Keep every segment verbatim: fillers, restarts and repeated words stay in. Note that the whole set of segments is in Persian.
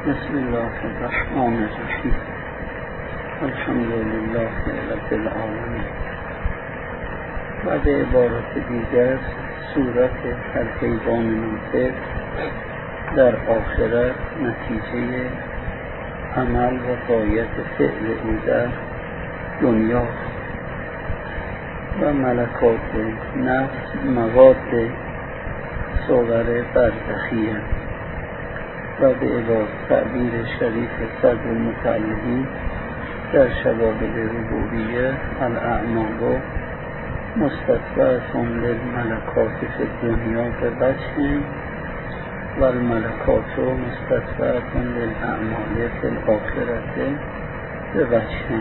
بسم الله الرحمن الرحیم. الحمد لله رب العالمین. بعد عبارت دیگر، صورت هر حیوان ناطق در آخرت نتیجه عمل و غایت فعل او در دنیا و ملکات نفس مواد صور برزخی و به عبارت تعبیر شریف صدر المتعلقین در شواهد ربوبیه الاعمال مستتبعة للملکات فی الدنیا به وجه و الملکات مستتبعة للاعمال فی الاخرة به وجه.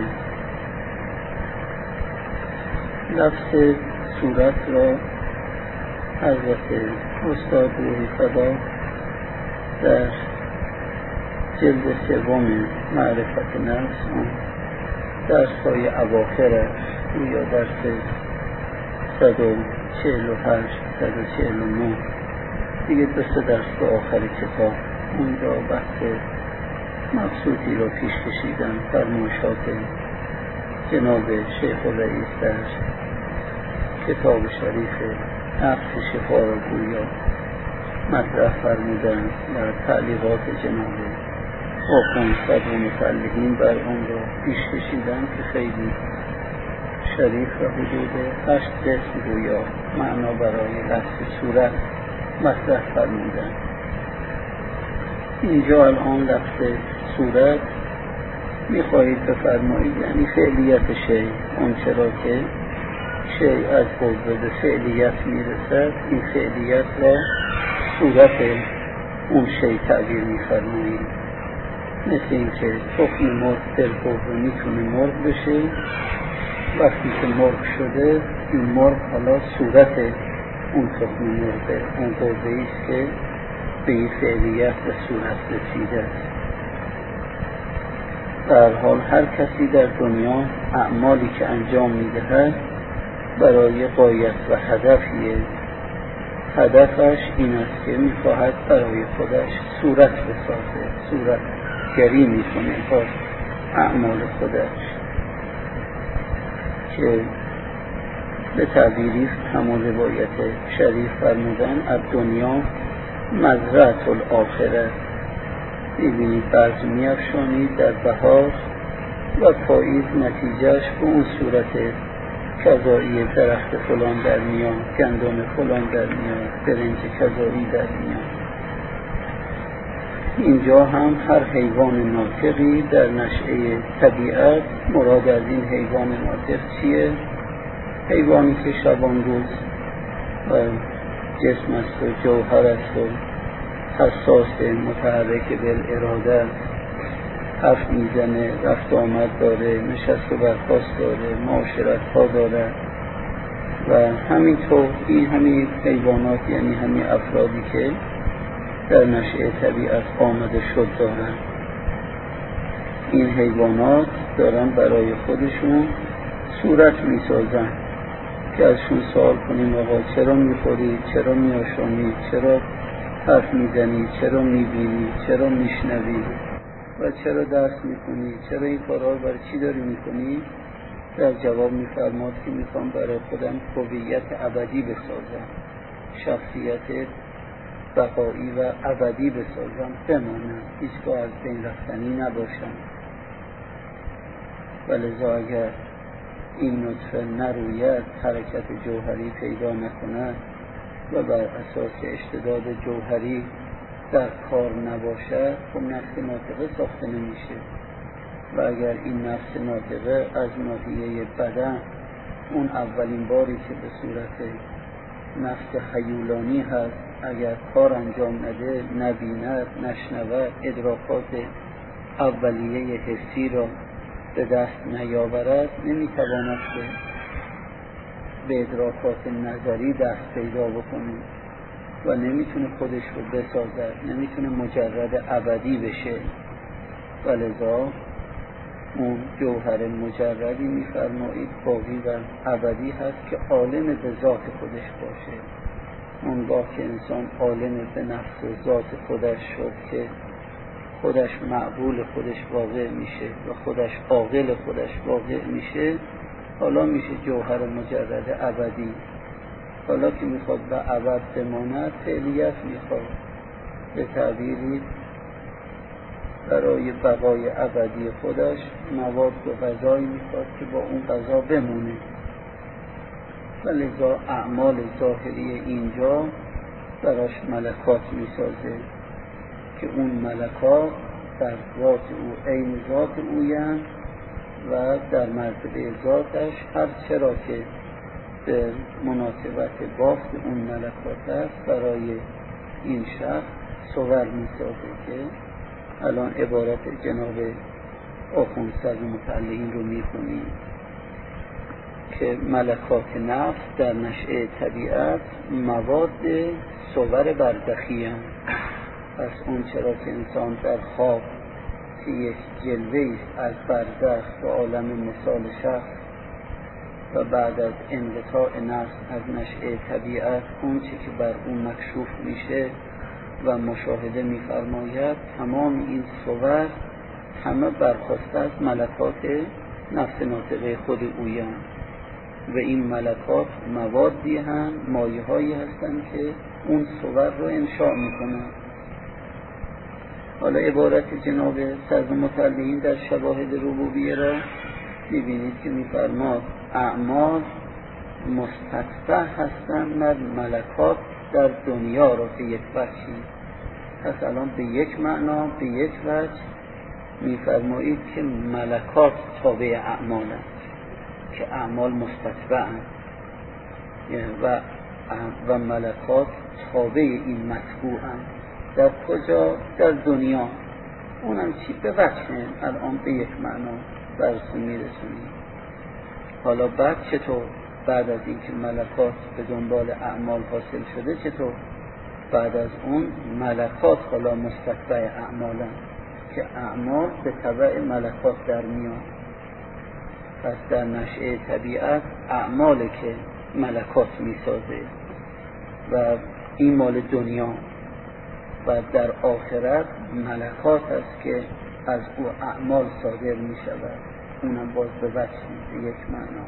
لفظ صورت را حضرت استاد روحی فدا در جلد سوم معرفت نفس آن درس های اواخرش یا درس صد و چهل و هشت صد و چهل و نه دیگه دو سه درس به آخر کتاب اونجا بحث مقصودی را پیش کشیدن. فرمایشات جناب شیخ الرئیس در کتاب شریف نفس شفا را گویا مطرح فرمودن و تعلیقات جناب آخوند صدر المتعلقین بر آن را پیش کشیدن که خیلی شریف و حدود هشت قسم گویا معنا برای لفظ صورت مطرح فرمودن. اینجا الان لفظ صورت میخواهید بفرمایید یعنی فعلیت شیء، اون چرا که شیء از قوه به فعلیت میرسد این فعلیت را صورت اون شیء تعبیر میفرمایید. مثل این که تخم مرغ در قوه میتونه مرغ بشه، وقتی که مرغ شده این مرغ حالا صورت اون تخم مرغه، اون قوه ایست که به این فعلیت و صورت رسیده است. در حال هر کسی در دنیا اعمالی که انجام میدهد برای غایت و هدفیه. هدفش این است که میخواهد برای خودش صورت بسازه، صورت گری میکنه با اعمال خودش که به تعبیری همون روایت شریف فرمودن از دنیا مزرعة الاخره. میبینید بعض میافشانید در بهار و پاییز نتیجهش به اون صورت کذایی درخت فلان در میان، گندم فلان در میان، برنج کذایی در میان. اینجا هم هر حیوان ناطقی در نشأه طبیعت، مراد از این حیوان ناطق چیه؟ حیوانی که شبان روز و جسم است و جوهر است و حساس متحرک بالاراده، حرف میزنه، رفت آمد داره، نشست و برخاست داره، معاشرت ها داره و همینطور این همین حیوانات یعنی همین افرادی که در نشأه طبیعت آمده شد دارن. این حیوانات دارن برای خودشون صورت میسازن که ازشون سوال کنیم آقا چرا میخوری، چرا میآشامی، چرا حرف میزنی، چرا میبینی، چرا میشنوی و چرا درس میکنی، چرا این کارها رو برای چی داری میکنی؟ در جواب میفرماد که میخوام برای خودم هویت ابدی بسازم، شخصیت بقایی و ابدی بسازم، بمانم، هیچگاه از بین رفتنی نباشم. ولذا اگر این نطفه نروید، حرکت جوهری پیدا نکند و بر اساس اشتداد جوهری در کار نباشد، خب نفس ناطقه ساخته نمیشه. و اگر این نفس ناطقه از ناحیه بدن اون اولین باری که به صورت نفس خیولانی هست، اگر کار انجام نده، نبیند، نشنود، ادراکات اولیه حسی را به دست نیاورد، نمیتواند که به ادراکات نظری دست پیدا بکنه و نمیتونه خودش رو بسازد، نمیتونه مجرد ابدی بشه. ولذا اون جوهر مجردی میفرمایید باقی و ابدی هست که عالم به ذات خودش باشه. اونگاه که انسان عالم به نفس و ذات خودش شد که خودش معقول خودش واقع میشه و خودش عاقل خودش واقع میشه، حالا میشه جوهر مجرد ابدی. حالا که میخواد به ابد بماند، فعلیت میخواد، به تعبیری برای بقای ابدی خودش مواد و غذایی میخواد که با اون غذا بمونه. و لذا اعمال ظاهری اینجا براش ملکات میسازه که اون ملکات در ذات او عین ذات اویند و در مرتبه ذاتش هر چرا که به مناسبت بافت اون ملکات است برای این شخص صور میسازه که الان عبارت جناب آخوند سرور متعلقین رو میخونیم که ملکات نفس در نشأه طبیعت مواد صور برزخی هم. پس اون چرا که انسان در خواب که یک جلوه است از برزخ و عالم مثال شخص و بعد از انقطاع نفس از نشأه طبیعت اون چی که بر اون مکشوف میشه و مشاهده میفرماید، تمام این صور همه برخواسته از ملکات نفس ناطقه خود اویان و این ملکات موادی هم مایه هایی هستند که اون صور رو انشاء میکنن. حالا عبارت جناب سرور متعلقین در شواهد ربوبیه را میبینید که میفرماد اعمال مستتبع هستند در ملکات در دنیا را به یک وجهی. پس الان به یک معنا به یک وجه میفرمایید که ملکات تابع اعمال است که اعمال مستتبعند و و ملکات تابع این مطبوعند. در کجا؟ در دنیا. اونم چی؟ به وجه الان به یک معنا برسون میرسونید. حالا بعد چطور؟ بعد از اینکه ملکات به دنبال اعمال حاصل شده چطور؟ بعد از اون ملکات حالا مستتبع اعمالن که اعمال به تبع ملکات در میان. پس در نشأه طبیعت اعمال که ملکات میسازه و این مال دنیا، و در آخرت ملکات است که از او اعمال صادر می شود، اونم باز به وجه به یک معنا.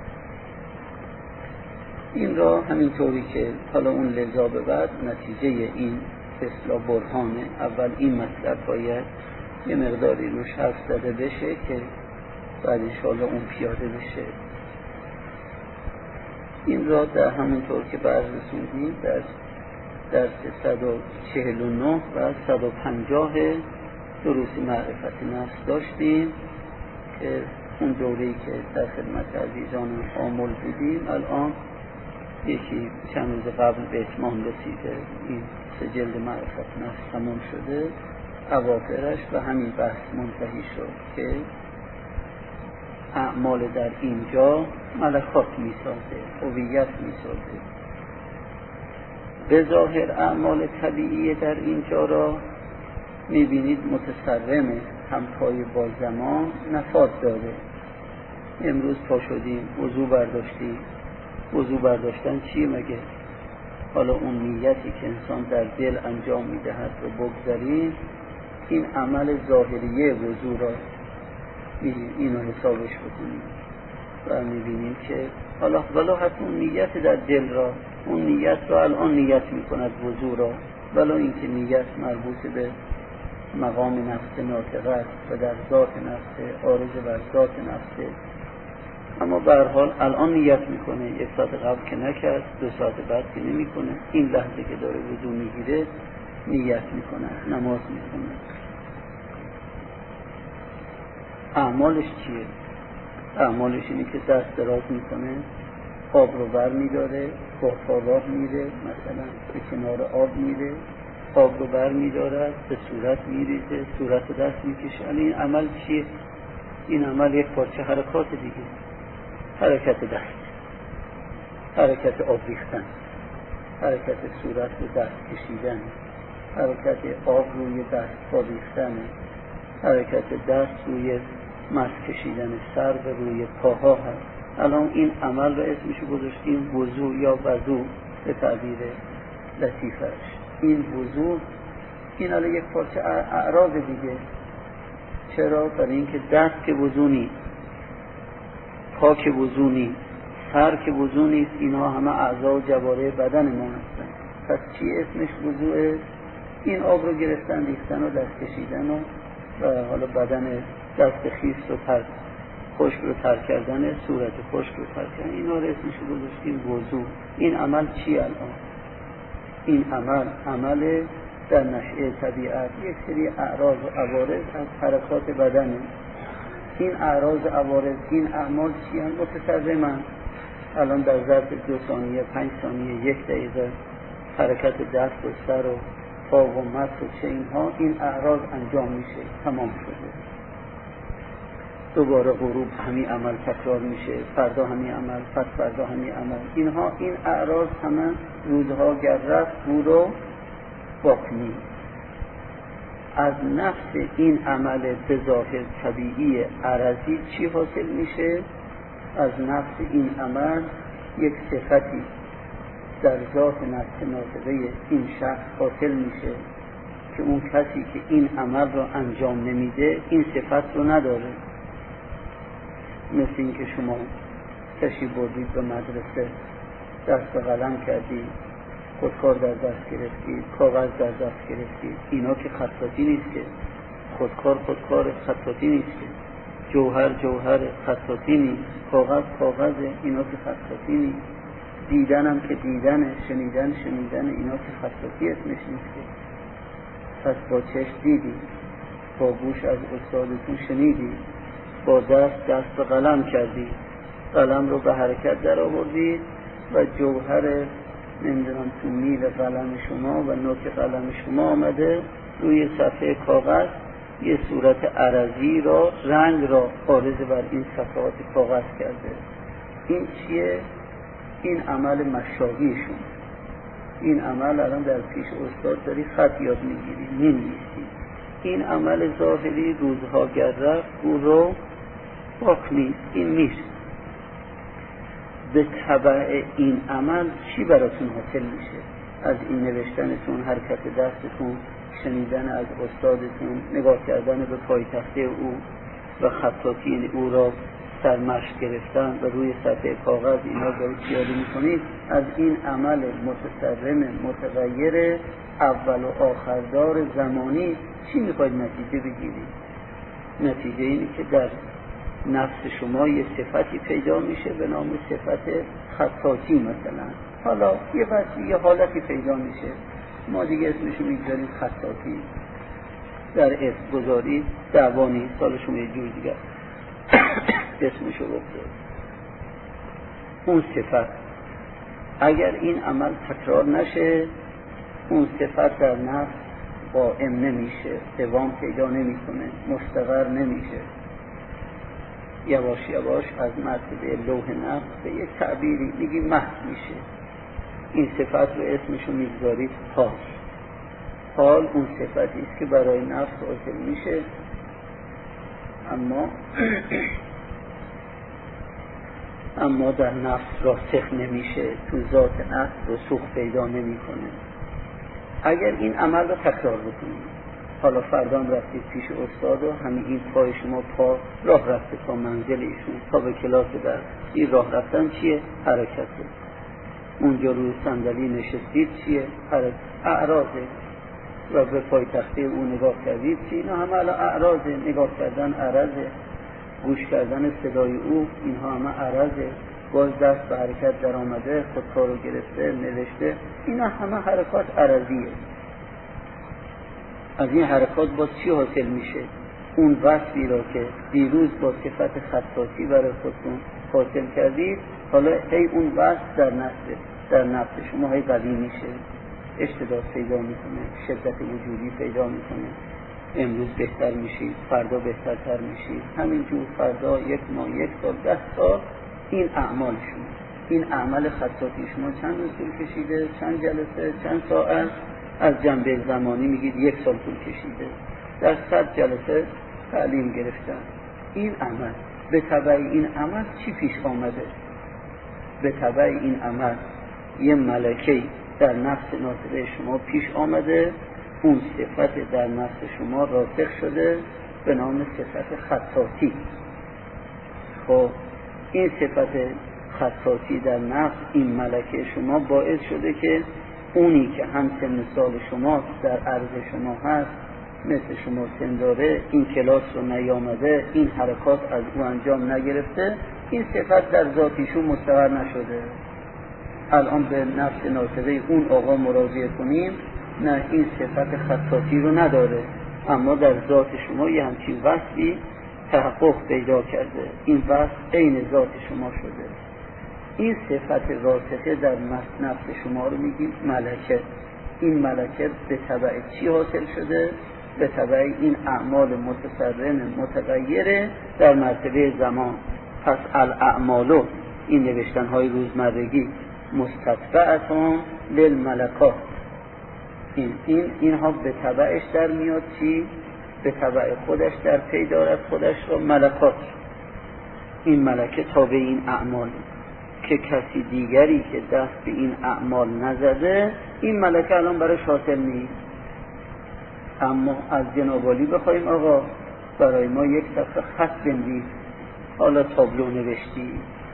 این را همینطوری که حالا اون لذا به بعد نتیجه این اصلاح برهانه. اول این مطلب باید یه مقداری روش حرف زده بشه که بعد انشاءالله اون پیاده بشه. این را در همونطور که برز رسوندیم در درس صد و چهل و نه و صد و پنجاه دروس معرفت نفس داشتیم که اون دوره‌ای که در خدمت عزیزان آمل بودیم الان یکی چند روز قبل به اتمام رسیده. این سه جلد معرفت نفس تمام شده، اواخرش و همین بحث منتهی شد که اعمال در اینجا ملکات میسازه، هویت میسازه. به ظاهر اعمال طبیعی در اینجا را میبینید متصرمه، همپای با زمان نفاذ داره. امروز پا شدیم وضو برداشتیم، وضو برداشتن چیه مگه؟ حالا اون نیتی که انسان در دل انجام میدهد و بگذاریم، این عمل ظاهریه وضو را اینو حسابش بکنیم و میبینیم که حالا ولی حتی اون نیت در دل را، اون نیت را الان نیت میکند وضو را، ولی اینکه نیت مربوط به مقام نفس ناطقه است و در ذات نفس عارض بر ذات نفس، اما به هر حال الان نیت میکنه. یک ساعت قبل که نکرد، دو ساعت بعد که نمیکنه، این لحظه که داره وضو میگیره نیت میکنه، نماز میکنه. اعمالش چیه؟ اعمالش اینه که دست دراز میکنه، آب رو بر میداره، با پا راه میره، مثلا به کنار آب میره، آب رو بر میدارد، به صورت میریزه، صورت رو دست میکشه. این عمل چیه؟ این عمل یک پارچه حرکات دیگه، حرکت دست، حرکت آب ریختن، حرکت صورت رو دست کشیدن، حرکت آب روی دست پا ریختن، حرکت دست روی مس کشیدن سر و روی پاها هست. الان این عمل رو اسمشو گذاشتیم وضو یا وضو به تعبیر لطیفش. این وضو این حالا یک پارچه اعراض دیگه. چرا؟ برای اینکه دست که وضو نیست، پا که وضو نیست، سر که وضو نیست، اینها همه اعضا و جواره بدن ما هستن. پس چی اسمش وضوعه؟ این آب رو گرفتن، ریختن و دست کشیدن و, و حالا بدن دست خیس رو تر خشک رو تر کردن، صورت خشک رو تر کردن، اینا رو اسمش رو گذاشتیم وضو. این عمل چی الان؟ این عمل عمل در نشأه طبیعت، یک سری اعراض و عوارض از حرکات بدنه. این اعراض و عوارض، این اعمال چی هم؟ متسرمن. الان در ظرف دو ثانیه، پنج ثانیه، یک دقیقه حرکت دست و سر و پا و مس و چه اینها، این اعراض انجام میشه، تمام شده. دوباره غروب همین عمل تکرار میشه، فردا همین عمل، پس فردا همین عمل. اینها این اعراض همه روزها گر رفت رو رو باقی. از نفس این عمل به ظاهر طبیعی عرضی چی حاصل میشه؟ از نفس این عمل یک صفتی در ذات نفس ناطقه این شخص حاصل میشه که اون کسی که این عمل رو انجام نمیده این صفت رو نداره. مثل این که شما کشی بردید به مدرسه، دست به قلم کردید، خودکار در دست گرفتید، کاغذ در دست گرفتید، اینا که خطاطی نیست که. خودکار خودکار خطاطی نیست که. جوهر جوهر خطاطی نیست. کاغذ کاغذ، اینا که خطاطی نیست. دیدنم که دیدنه، شنیدن شنیدن، اینا که خطاطی اسمش نیست که. پس با چشم دیدید، با گوش از استادتون شنیدید، با دست دست به قلم کردید، قلم رو به حرکت در آوردید و جوهر نمیدونم تو میل قلم شما و نوک قلم شما آمده روی صفحه کاغذ، یه صورت عرضی را، رنگ را عارض بر این صفحات کاغذ کرده. این چیه؟ این عمل مشاهیشون. این عمل الان در پیش استاد داری خط یاد میگیری، نمی‌نویسی. این عمل ظاهری روزها گر رفت او رو باق نیست، این میشه. به تبع این عمل چی براتون حاصل میشه؟ از این نوشتنتون، حرکت دستتون، شنیدن از استادتون، نگاه کردن به پایتخته او و خطاطی او را سرمشق گرفتن و روی صفحه کاغذ اینا دارید پیاده میکنید. از این عمل متسرم متغیر اول و آخردار زمانی چی میخواید نتیجه بگیرید؟ نتیجه اینه که در نفس شما یه صفتی پیدا میشه به نام صفت خطاطی مثلا. حالا یه وضعی یه حالتی پیدا میشه، ما دیگه اسمشو میگذاریم خطاطی. در اسم گذاری دعوانی سال شما یه جور دیگه اسمشو بگذارید. اون صفت اگر این عمل تکرار نشه، اون صفت در نفس قائم نمیشه، دوام پیدا نمیکنه، مستقر نمیشه. یواش یواش از مرتبه لوح نفس به یک تعبیری میگی محو میشه. این صفت رو اسمشو میگذارید حال. حال اون صفتی است که برای نفس حاصل میشه، اما اما در نفس راسخ نمیشه، تو ذات نفس رسوخ پیدا نمیکنه. اگر این عمل رو تکرار بکنید، حالا فردام رفتید پیش استاد و همین این پای شما پا راه رفته تا منزل ایشون، تا به کلاس درس. این راه رفتن چیه؟ حرکته. اونجا روی صندلی نشستید چیه؟ حرکت. اعراضه. و به پای تخته اون نگاه کردید چیه؟ اینا همه الان اعراضه. نگاه کردن عرضه، گوش کردن صدای او، اینها همه عرضه. باز دست به حرکت در آمده، خودکار رو گرفته، نوشته، اینا همه حرکات عرضیه. از این حرکات باز چی حاصل میشه؟ اون وصفی را که دیروز با صفت خطاطی برای خودتون حاصل کردید، حالا هی اون وصف در نفس در نفس شما هی قوی میشه، اشتداد پیدا میکنه، شدت وجودی پیدا میکنه. امروز بهتر میشید، فردا بهترتر میشید، همینجور فردا، یک ماه، یک سال، ده سال. این اعمال شما، این اعمال خطاطی شما چند روز طول کشیده؟ چند جلسه؟ چند ساعت؟ از جنبه زمانی میگید یک سال طول کشیده. در صد جلسه تعلیم گرفتن. این عمل به تبع این عمل چی پیش آمده؟ به تبع این عمل یه ملکه در نفس ناطقه شما پیش آمده اون صفت در نفس شما راسخ شده به نام صفت خطاطی. خب این صفت خطاطی در نفس، این ملکه شما باعث شده که اونی که هم سن سال شما در عرض شما هست، مثل شما سن داره، این کلاس رو نیامده، این حرکات از او انجام نگرفته، این صفت در ذاتیشون مستقر نشده. الان به نفس ناطقه اون آقا مراجعه کنیم، نه این صفت خطاطی رو نداره، اما در ذات شما یه همچین وصفی تحقق پیدا کرده، این وصف عین ذات شما شده. این صفت راسخه در نفس شما رو میگیم ملکه. این ملکه به تبع چی حاصل شده؟ به تبع این اعمال متسرم متغیره در مرتبه زمان. پس الاعمالو، این نوشتن های روزمرگی، مستتبعتون للملکات، این این اینها به تبعش در میاد چی؟ به تبع خودش در پی دارد خودش را ملکات. این ملکه تابع این اعمال که کسی دیگری که دست به این اعمال نزده، این ملکه الان برای حاصل نیست. اما از جناب عالی بخوایم آقا برای ما یک صفحه خط بنویس، حالا تابلو نوشتی،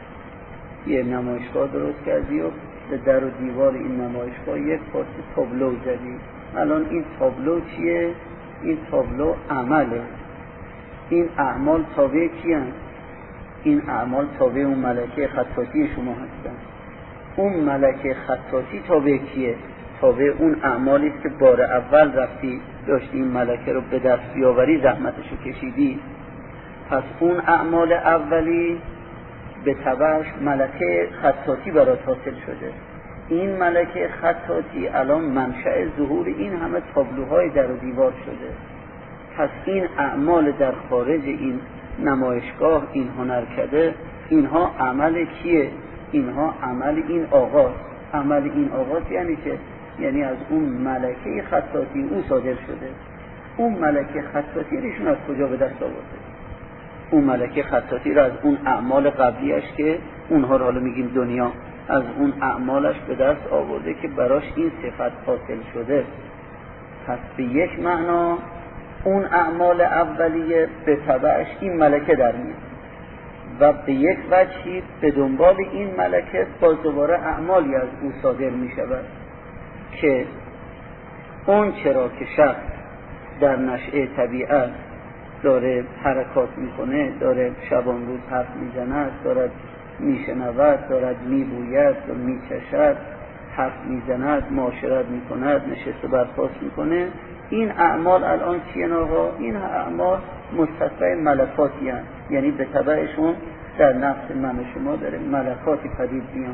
یه نمایشگاه درست کردی و به در و دیوار این نمایشگاه یک پارچه تابلو زدی. الان این تابلو چیه؟ این تابلو عمله. این اعمال تابع کیه؟ این اعمال تابع اون ملکه خطاطی شما هستن. اون ملکه خطاطی تابع کیه؟ تابع اون اعمالی است که بار اول رفتی داشتی این ملکه رو به دست بیاوری، زحمتشو کشیدی. پس اون اعمال اولی به تبعش ملکه خطاطی برات حاصل شده. این ملکه خطاطی الان منشأ ظهور این همه تابلوهای در و دیوار شده. پس این اعمال در خارج این نمایشگاه، این هنرکده، اینها عمل کیه؟ اینها عمل این آقاست. عمل این آقاست یعنی که یعنی از اون ملکه خطاطی او صادر شده. اون ملکه خطاطی ایشون از کجا به دست آورده؟ اون ملکه خطاطی را از اون اعمال قبلیش که اونها رو حالا میگیم دنیا، از اون اعمالش به دست آورده که براش این صفت حاصل شده. پس به یک معنا اون اعمال اولیه به تبعش این ملکه در میاد و به یک وجهی به دنبال این ملکه باز دوباره اعمالی از او صادر می شود که اون چرا که شخص در نشأه طبیعت داره حرکات میکنه، داره شبان روز حرف میزند، دارد میشنود، دارد میبوید و میچشد، حرف میزند، معاشرت میکند، نشست و برخاست میکنه، این اعمال الان چیه آقا؟ این اعمال مستتبع ملکاتی هست، یعنی به تبعشون در نفس من شما داره ملکاتی پدید میان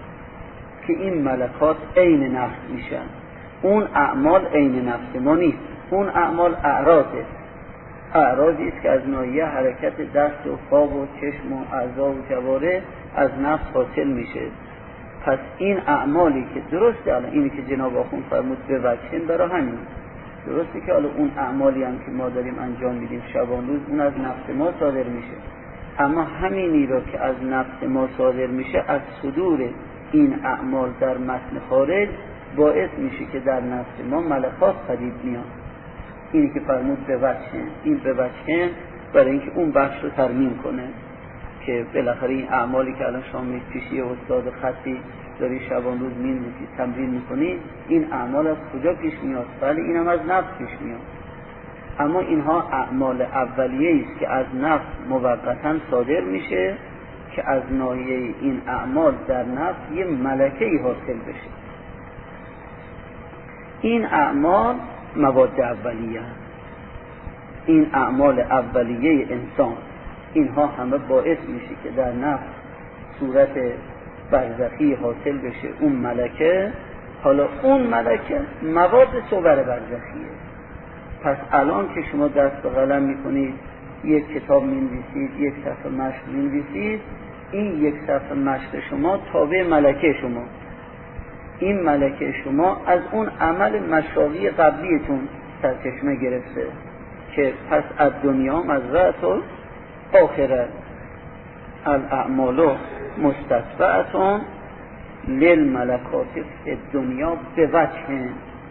که این ملکات عین نفس میشن. اون اعمال عین نفس ما نیست، اون اعمال اعراضه، اعراضی است که از ناحیه حرکت دست و پا و چشم و اعضا و جواره از نفس حاصل میشه. پس این اعمالی که درسته، الان اینی که جناب آخوند فرمود به وجهن، برای همین درسته که حالا اون اعمالی هم که ما داریم انجام میدیم شبان روز، اون از نفس ما صادر میشه، اما همینی رو که از نفس ما صادر میشه از صدور این اعمال در متن خارج باعث میشه که در نفس ما ملکات پدید میان. اینی که فرمود به وجهن، این به وجهن برای اینکه اون بخش رو ترمیم کنه که بالاخره این اعمالی که الان شما پیشی استاد خطی داری شبان روز می‌نویسی تمرین می‌کنی، این اعمال از کجا پیش میاد؟ بله این هم از نفس پیش میاد، اما اینها اعمال اولیه است که از نفس موقتاً صادر میشه که از ناحیه این اعمال در نفس یه ملکه‌ای حاصل بشه. این اعمال مواد اولیه، این اعمال اولیه انسان، اینها همه باعث میشه که در نفس صورت برزخی حاصل بشه اون ملکه. حالا اون ملکه مواد صور برزخیه. پس الان که شما دست به قلم میکنید، یک کتاب مینویسید، یک صفحه مشق مینویسید، این یک صفحه مشق شما تابع ملکه شما، این ملکه شما از اون عمل مشاقی قبلیتون سرچشمه گرفته که پس از دنیا مزرعت و آخرت الاعمالو مستتبعتون للملکات فی دنیا به وجه.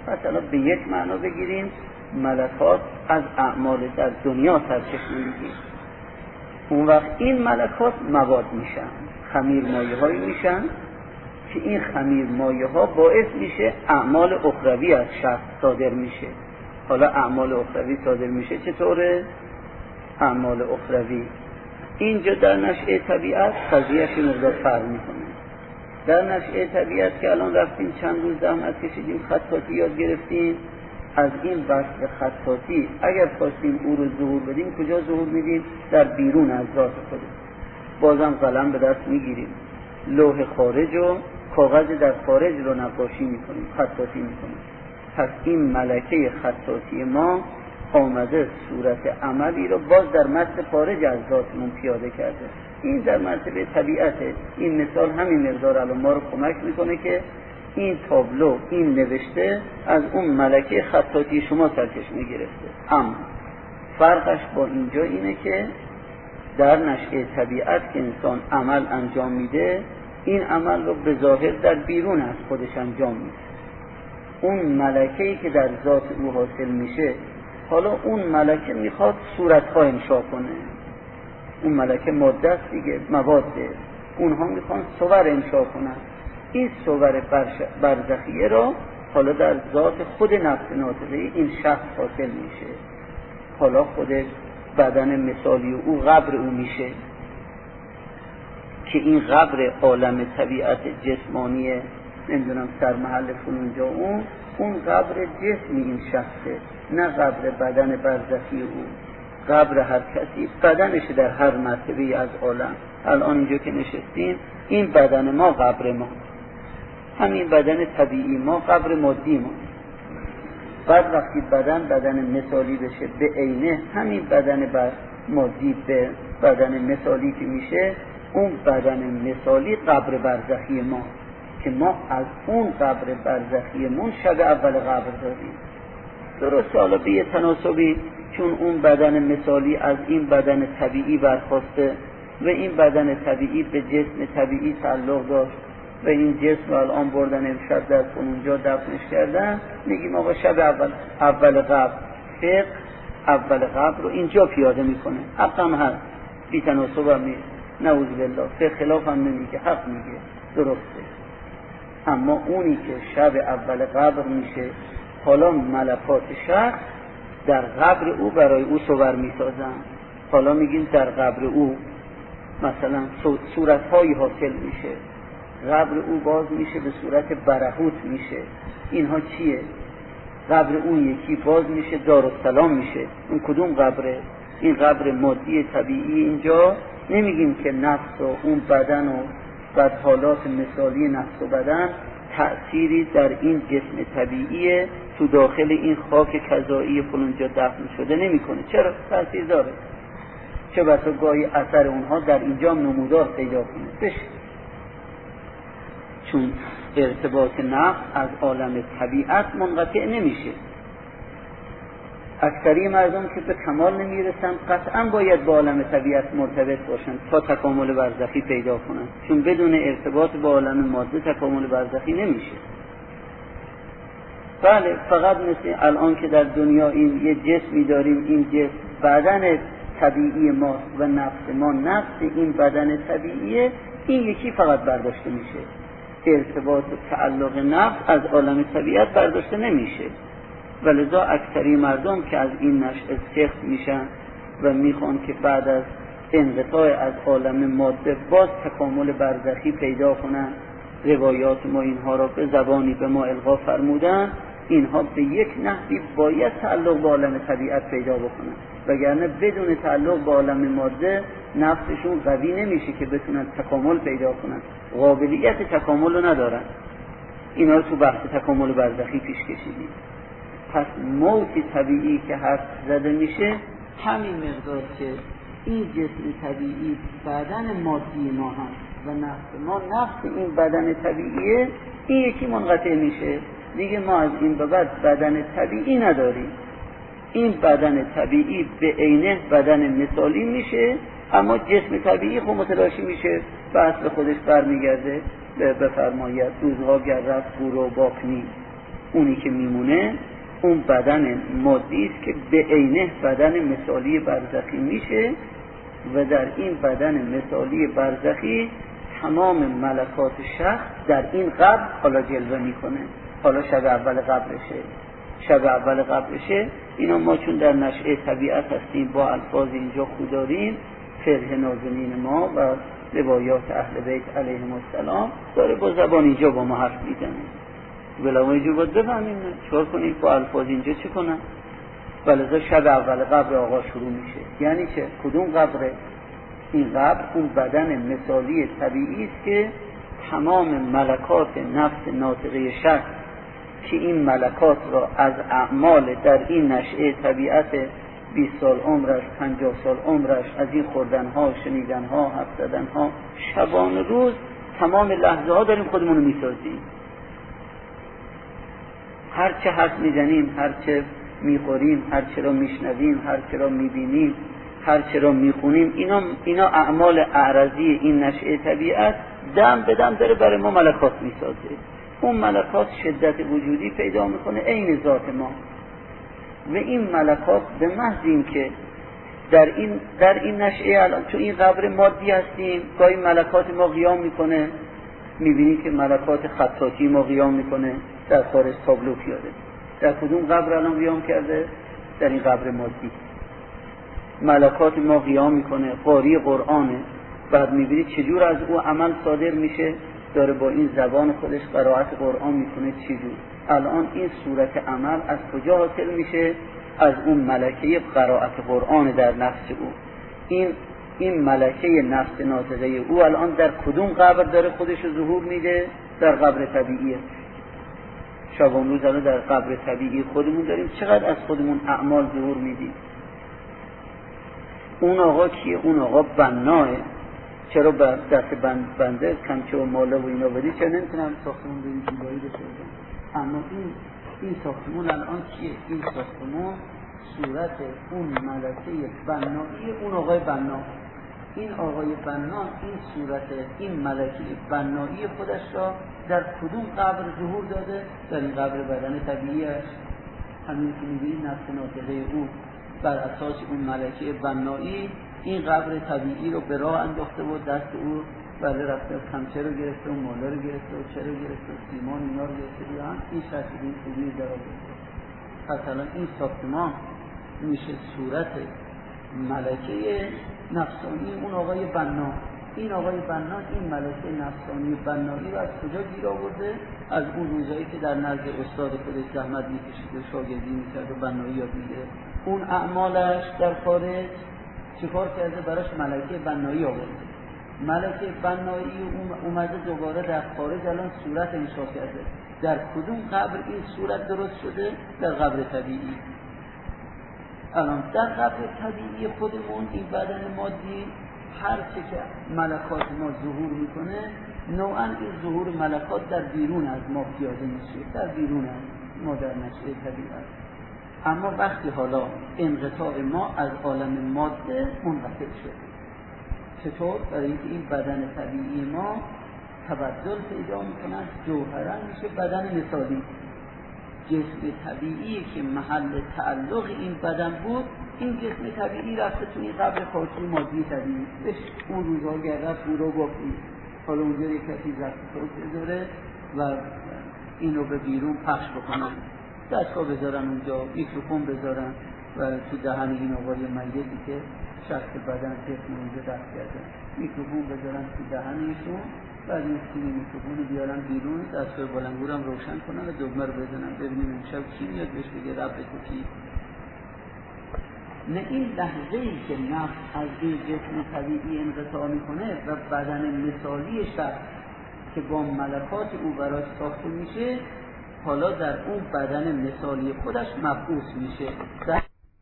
مثلا به یک معنا بگیریم ملکات از اعمال در دنیا سرچشمه میگیریم، اون وقت این ملکات مواد میشن، خمیر مایه هایی میشن که این خمیر مایه ها باعث میشه اعمال اخروی از شخص صادر میشه. حالا اعمال اخروی صادر میشه چطوره؟ اعمال اخروی اینجا در نشأه طبیعت قضیهش مقدار فرق میکنه. در نشأه طبیعت که الان رفتیم چند روز زحمت کشیدیم خطاطی یاد گرفتیم، از این وصف خطاطی اگر خواستیم او رو ظهور بدیم کجا ظهور میدیم؟ در بیرون از ذات خودش. بازم قلم به دست میگیریم، لوح خارج و کاغذ در خارج رو نقاشی میکنیم، خطاطی میکنیم. پس این ملکه خطاطی ما آمده صورت عملی رو باز در متن خارج از ذاتمون پیاده کرده. این در مرتبه طبیعته. این مثال همین مقدار الان ما رو کمک میکنه که این تابلو، این نوشته از اون ملکه خطاطی شما سرچشمه گرفته. اما فرقش با اینجا اینه که در نشأه طبیعت که انسان عمل انجام میده، این عمل رو به ظاهر در بیرون از خودش انجام میده. اون ملکه‌ای که در ذات او حاصل میشه، حالا اون ملکه میخواد صورت‌ها انشا کنه. اون ملکه ماده است دیگه، مواده. اونها میخوان صور انشا کنن. این صور برزخیه را حالا در ذات خود نفس ناطقه این شخص حاصل میشه. حالا خودش بدن مثالی او قبر او میشه که این قبر عالم طبیعت جسمانیه، نمیدونم سر محل فلونجا اون اون قبر جسمی این شخصه، نه قبر بدن برزخی او. قبر هر کسی بدنش در هر مرتبه از عالم. الان اینجا که نشستیم این بدن ما قبر ما، همین بدن طبیعی ما قبر مادی ما. بعد وقتی بدن بدن مثالی بشه به عینه، همین بدن بر مادی به بدن مثالی که میشه، اون بدن مثالی قبر برزخی ما که ما از اون قبر برزخیمون شب اول قبر داریم. درست حالا به یه تناسبی، چون اون بدن مثالی از این بدن طبیعی برخواسته و این بدن طبیعی به جسم طبیعی تعلق داشت و این جسم رو الان بردن امشب در اونجا دفنش کردن، میگیم آقا شب اول اول قبر، فقه اول قبر رو اینجا پیاده میکنه. حق هم هست، بی تناسب هم نیست، نعوذ بالله، فقه خلاف هم نمیگه، حق میگه، درسته. اما اونی که شب اول قبر میشه، حالا ملکات شخص در قبر او برای او صور میسازن. حالا میگیم در قبر او مثلا صورتهایی حاصل میشه، قبر او باز میشه به صورت برهوت میشه. اینها چیه؟ قبر اون یکی باز میشه دارالسلام میشه. اون کدوم قبره؟ این قبر مادی طبیعی. اینجا نمیگیم که نفس و اون بدن و بعد حالات مثالی نفس و بدن تأثیری در این جسم طبیعی تو داخل این خاک کذایی فلانجا دفن شده نمیکنه. چرا؟ تأثیر داره. چه بسا گاهی اثر اونها در اینجا نمودار پیدا کنه. بشه. چون ارتباط نفس از عالم طبیعت منقطع نمیشه. اکثری مردم که به کمال نمیرسن قطعا باید با عالم طبیعت مرتبط باشن تا تکامل برزخی پیدا کنن، چون بدون ارتباط با عالم ماده تکامل برزخی نمیشه. بله، فقط مثل الان که در دنیا این یه جسمی داریم، این جسم بدن طبیعی ما و نفس ما نفس این بدن طبیعیه، این یکی فقط برداشته میشه. ارتباط و تعلق نفس از عالم طبیعت برداشته نمیشه. ولذا اکثری مردم که از این نشأه سخت میشن و میخوان که بعد از انقطاع از عالم ماده باز تکامل برزخی پیدا کنن، روایات ما اینها را به زبانی به ما القا فرمودن، اینها به یک نحوی باید تعلق با عالم طبیعت پیدا بکنن، وگرنه بدون تعلق با عالم ماده نفسشون قوی نمیشه که بتونن تکامل پیدا کنن، قابلیت تکامل رو ندارن. اینا رو تو بحث تکامل برزخی پیش کشیدیم. پس موت طبیعی که حرف زده میشه همین مقدار که این جسم طبیعی بدن مادی ما هست و نفس ما نفس این بدن طبیعیه، این یکی منقطع میشه دیگه. ما از این به بعد بدن طبیعی نداریم. این بدن طبیعی به عینه بدن مثالی میشه، اما جسم طبیعی خود متلاشی میشه، به اصل خودش برمیگرده. بفرماید روزها گر رفت گور و باک نیست، اونی که میمونه اون بدن مادی است که به عینه بدن مثالی برزخی میشه و در این بدن مثالی برزخی تمام ملکات شخص در این قبر حالا جلوه میکنه. حالا شب اول قبرشه، شب اول قبرشه. اینا ما چون در نشأه طبیعت هستیم با الفاظ اینجا خود داریم، فرح نازنین ما و روایات اهل بیت علیهم السلام داره با زبان اینجا با ما حرف میزنه. بلا ما اینجا باید بفهمیم چهار کنیم با الفاظ اینجا چی کنن. ولذا شب اول قبر آقا شروع میشه. یعنی چه؟ کدوم قبره؟ این قبر اون بدن مثالی طبیعی است که تمام ملکات نفس ناطقه شخص که این ملکات را از اعمال در این نشأه طبیعت بیست سال عمرش، پنجاه سال عمرش، از این خوردنها، شنیدنها، حرف زدنها، شبان روز تمام لحظه ها داریم خودمون رو میسازیم. هر چه حرف میزنیم، هر چه میخوریم، هر چه را میشنویم، هر چه را میبینیم، هر چه را میخونیم، اینا اینا اعمال اعراضی این نشأه طبیعت دم به دم داره برای ما ملکات میسازه. اون ملکات شدت وجودی پیدا میکنه عین ذات ما و این ملکات به محض این که در این در این نشأه الان تو این قبر مادی هستیم، گاهی ملکات ما قیام میکنه، میبینیم که ملکات خطاطی ما قیام میکنه در خارج تابلو پیاده. در کدوم قبر الان قیام کرده؟ در این قبر مادی. ملکات ما قیام میکنه، قاری قرآنه، بعد میبینید چجور از او عمل صادر میشه، داره با این زبان خودش قرائت قرآن میکنه. چجور الان این صورت عمل از کجا حاصل میشه؟ از اون ملکه قرائت قرآن در نفس او. این این ملکه نفس ناطقه او الان در کدوم قبر داره خودش رو ظهور میده؟ در قبر طبیعیه. شبان روز الان در قبر طبیعی خودمون داریم، چقدر از خودمون اعمال ظهور میدیم. اون آقا کیه؟ اون آقا بناه. چرا دست بند بنده کمچه و ماله و اینا بدی؟ چرا نمیتونم ساختمون به این زیبایی بسازم؟ اما این این ساختمون الان کیه؟ این ساختمون صورت اون ملکه بنایی اون آقای بنا. این آقای بنا این صورت این ملکه بنایی خودش را در کدوم قبر ظهور داده؟ در این قبر بدن طبیعیش. همین که می‌بینید نفس ناطقه او بر اساس اون ملکه بنایی این قبر طبیعی رو به راه انداخته و دست او بله رفته کمچه رو گرفته و ماله رو گرفته و چه رو گرفته و سیمان اینا رو گرفته و هم این شکل این خوبی در آورده. پس الان این ساختمان میشه صورت ملکه نفسانی اون آقای بنا. این آقای بنا این ملکه نفسانی بنایی رو از کجا گیر آورده؟ از اون روزایی که در نزد استاد خودش زحمت میکشید و شاگردی میکرد و بنایی یاد میگرفت. اون اعمالش در خارج چیکار کرده؟ براش ملکه بنایی آورده. ملکه بنایی اومده دوباره در خارج الان صورت انشا کرده. در کدوم قبر این صورت درست شده؟ در قبر طبیعی. الان در قبر طبیعی خودمون این بدن مادی هر چه که ملکات ما ظهور میکنه نوعا این ظهور ملکات در بیرون از ما پیاده میشه، در بیرون از ما در نشأه طبیعت. اما وقتی حالا انقطاع ما از عالم ماده منقطع شده، چطور؟ برای اینکه این بدن طبیعی ما تبدل پیدا میکنه، جوهرا میشه بدن مثالی. جسم طبیعی که محل تعلق این بدن بود، این جسم طبیعی رفته تو این قبر خاکی مادی طبیعی. بهش اون روزها گردت بود رو گفتیم حالا اونجا یک کسی زفت بذاره و این رو به بیرون پخش بکنن، دستگاه بذارن اونجا، میکروفون بذارن و تو دهن این آقای میتی که شخص بدن جسم اونجا دست کرده میکروفون بذارن تو دهنشون، بعد این سینی میکروفون بیارن بیرون، دستگاه بلندگور هم روشن کنن و دگمه رو بزنن ببینیم امشب کی میاد بهش بگه رب تو کی. نه این لحظه ای که نفس از این جسم طبیعی انقطاع میکنه و بدن مثالی شخص که با ملکات او براش ساخته میشه حالا در اون بدن مثالی خودش مبعوث میشه. در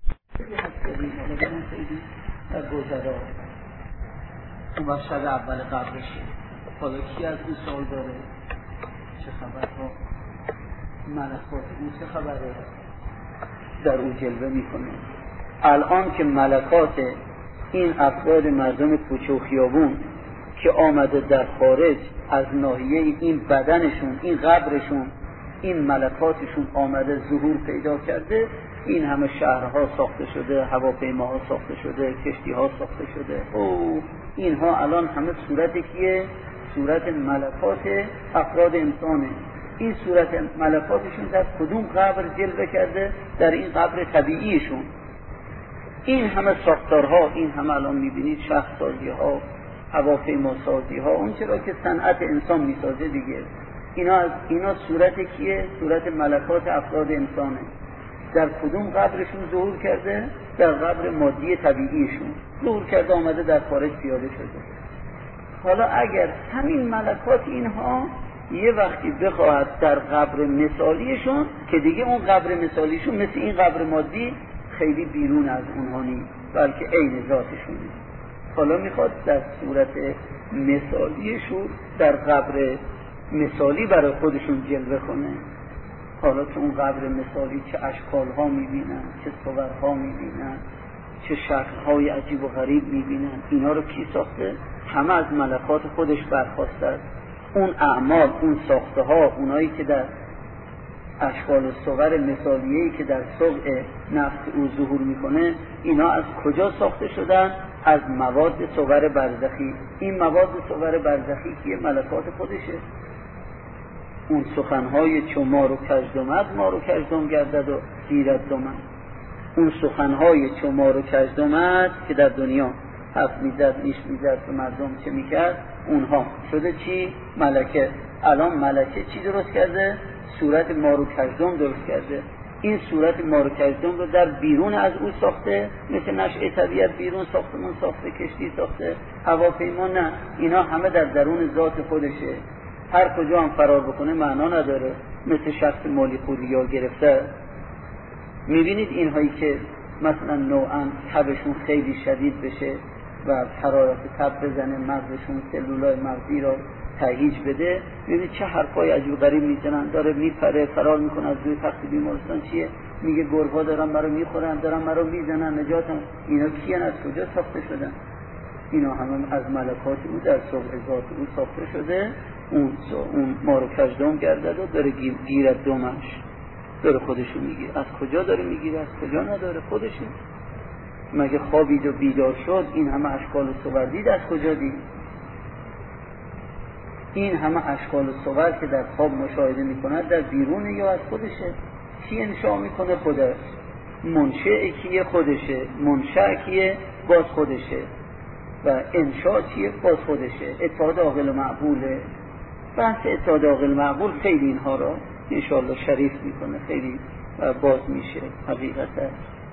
در گذرا اون وقت شب اول قبرشه. حالا کی از این سال داره؟ چه خبرها؟ ملکات او چه خبره؟ در او جلوه میکنه. الان که ملکات این افراد مردم کوچه و خیابون که آمده در خارج از ناحیه این بدنشون، این قبرشون این ملکاتشون آمده ظهور پیدا کرده، این همه شهرها ساخته شده، هواپیماها ساخته شده، کشتیها ساخته شده. او اینها الان همه صورت کیه؟ صورت ملکات افراد انسانه. این صورت ملکاتشون در کدوم قبر جلوه کرده؟ در این قبر طبیعیشون. این همه ساختارها، این همه الان میبینید شهرسازی ها، هواپیما سازی ها، اون چرا که صنعت انسان میسازه دیگه، اینا اینا صورت کیه؟ صورت ملکات افراد انسانه. در کدوم قبرشون ظهور کرده؟ در قبر مادی طبیعیشون ظهور کرده، آمده در خارج پیاده شده. حالا اگر همین ملکات اینها یه وقتی بخواهد در قبر مثالیشون، که دیگه اون قبر مثالیشون مثل این قبر مادی خیلی بیرون از اونها نیست، بلکه عین ذاتشون نیست. حالا میخواد در صورت مثالیشون در قبر مثالی برای خودشون جلوه کنه. حالا که اون قبر مثالی چه اشکالها میبینن، چه صورها میبینن، چه شکلهای عجیب و غریب میبینن، اینا رو کی ساخته؟ همه از ملکات خودش برخواسته است. اون اعمال، اون ساخته ها، اونایی که در اشکال و صور مثالیه‌ای که در صبع نفس او ظهور میکنه، اینا از کجا ساخته شدن؟ از مواد صور برزخی. این مواد صور برزخی که ملکات خودشه. اون سخنهای چو مار و کژدمد مار و کژدم گردد و گیرد دمد. اون سخنهای چو مار و کژدمد که در دنیا حرف میزد، نیش میزد به مردم چه میکرد، اونها شده چی؟ ملکه. الان ملکه چی درست کرده؟ صورت مار و کژدم درست کرده. این صورت مار و کژدم رو در بیرون از او ساخته، مثل نشأه طبیعت بیرون ساختمون ساخته، کشتی ساخته، هواپیما نه، اینا همه در درون ذات خودشه. هر کجا هم فرار بکنه معنا نداره، مثل شخص مالی خودی یا گرفته. میبینید اینهایی که مثلا نوعا تبشون خیلی شدید بشه و حرارت تب بزنه، مغزشون سلولای مغزی رو تهیج بده، میبینید چه حرفای عجیب غریب میزنن، داره میپره، فرار میکنه از روی تخت بیمارستان. چیه؟ میگه گربه دارن مرا میخورن، دارن مرا میزنن، نجاتم. اینا کیان؟ از کجا ساخته شدن؟ اینا همه از ملکات او در صبح ذات او ساخته شده. اون اون مارو کژدم گردد و داره گیرد دمش، داره خودشو میگیره. از کجا داره میگیره؟ از کجا نداره؟ خودشون. مگه خوابید و بیدار شد این همه اشکال و صور دید؟ از کجا دید؟ این همه اشکال و صور که در خواب مشاهده میکنه در بیرونه یا از خودشه؟ کی انشاء میکنه؟ خودش. منشأ کیه؟ خودشه. منشأ کیه؟ باز خودشه. و انشاء چیه؟ باز خودشه. اتحاد عاقل و معقوله. بحث اتحاد عاقل و معقول خیلی اینها را انشاءالله شریف میکنه، خیلی باز میشه حقیقتا.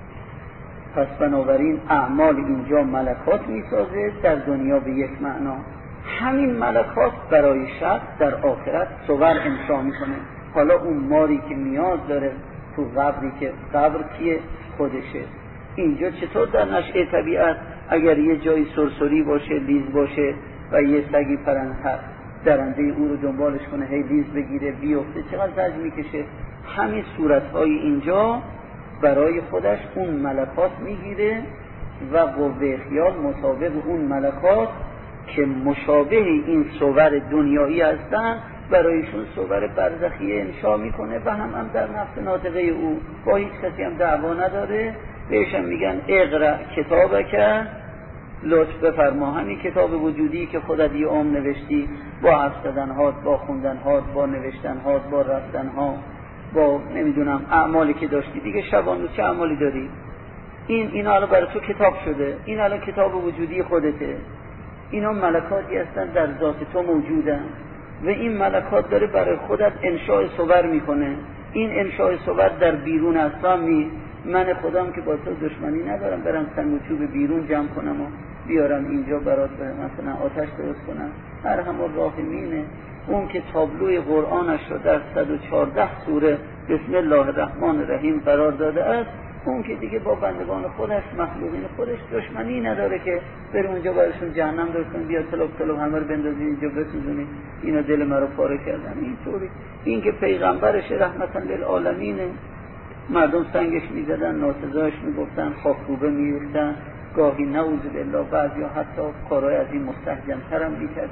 پس بنابراین اعمال اینجا ملکات میسازه، در دنیا به یک معنا. همین ملکات برای شخص در آخرت صور انشاء میکنه. حالا اون ماری که نیاز داره تو قبری، که قبر کیه؟ خودشه. اینجا چطور در نشأه طبیعت اگر یه جایی سرسری باشه، لیز باشه و یه سگی پرنده درنده او رو دنبالش کنه، هی لیز بگیره بیفته، چقدر زجر میکشه. همین صورتهای اینجا برای خودش اون ملکات میگیره و قوه خیال مطابق اون ملکات که مشابه این صور دنیایی هستن برایشون صور برزخی انشاء میکنه و هم هم در نفس ناطقه او با هیچ کسی هم دعوا نداره. بهش هم میگن اقرأ کتابک، لطف بفرما همین کتاب وجودی که خودت یه عمر نوشتی، با حرف زدنهات، با خوندنهات، با نوشتنهات، با رفتنها، با نمیدونم اعمالی که داشتی دیگه، شبان چه اعمالی داری، این اینا الان برای تو کتاب شده، این الان کتاب وجودی خودته. اینا ملکاتی هستن در ذات تو موجودن و این ملکات داره برای خودت انشاء صور میکنه. این انشاء صور در بیرون اصلا نیست. من خودم که با تو دشمنی ندارم برم سنگ و چوب بیرون جمع کنم و بیارم اینجا برات مثلا آتش درست کنم. ارحم الراحمینه. اون که تابلوی قرآنش رو در صد و چهارده سوره بسم الله الرحمن الرحیم قرار داده است، اون که دیگه با بندگان خودش، مخلوقین خودش دشمنی نداره که بره اونجا براشون جهنم درست کنه، بیا طلب طلب همه رو بندازی اینجا بسوزونی، اینا دل مرا پاره کردن. اینطوری این که پیغمبرش رحمتا للعالمینه، مردم سنگش میزدن، ناسزاش میگفتن، خاکروبه میریختن، گاهی نعوذ بالله بعضیا حتی کارهای از این مستحجن ترم میکردن.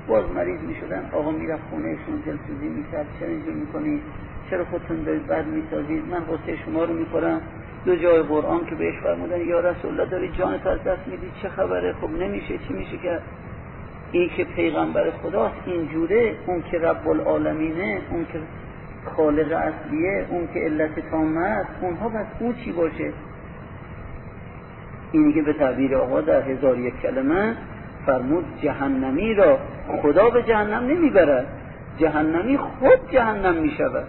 باز مریض میشدن، آقا میرفت خونهشون دلسوزی میکرد، چرا اینجور میکنید، چرا خودتون دارید بد میسازید، من قصه شما رو میخورم. دو جای قرآن که بهش فرمودن یا رسول الله داری جانت از دست میدی، چه خبره، خب نمیشه، چی میشه که این که پیغمبر خداست اینجوره، اون که رب العالمینه، اون که خالق اصلیه، اون که علت تامه است، اونها بس او چی باشه؟ اینی که به تعبیر آقا در هزار یک کلمه فرمود جهنمی را خدا به جهنم نمیبرد، جهنمی خود جهنم میشود.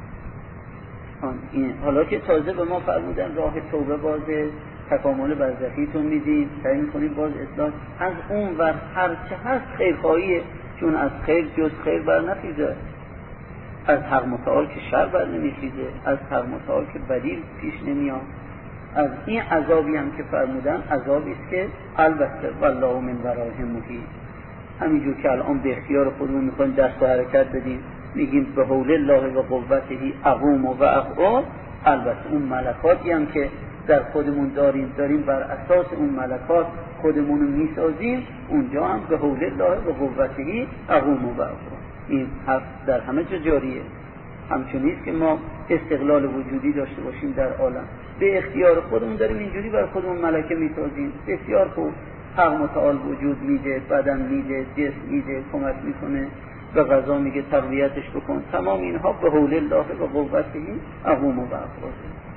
حالا که تازه به ما فرمودن راه توبه بازه، تکامل برزخیتون میدیم، سعی میکنیم باز اصلاح از اون ور هرچه هست خیرخواهیه، چون از خیر جز خیر بر نخیزه، از حق متعال که شر بر نمیخیزه، از حق متعال که بدی پیش نمیاد. از این عذابی هم که فرمودن عذابی است که البته والله من ورائهم محیط، همینجور که الان به اختیار خودمون میخوایم دست و حرکت بدیم، میگیم به حول الله و قوته اقوم و افعال، البته اون ملکاتی هم که در خودمون داریم داریم بر اساس اون ملکات خودمون رو میسازیم، اونجا هم به حول الله و قوته اقوم و افعال. این حرف در همه جا جاریه. همچون نیست که ما استقلال وجودی داشته باشیم در عالم، به اختیار خودمون داریم اینجوری بر خودمون ملکه میسازیم. بسیار خوب، حق متعال وجود میده، بدن میده، جسم میده، کمک میکنه، به غذا میگه تقویتش بکن، تمام اینها به حول الله و قوته اقوم و افعال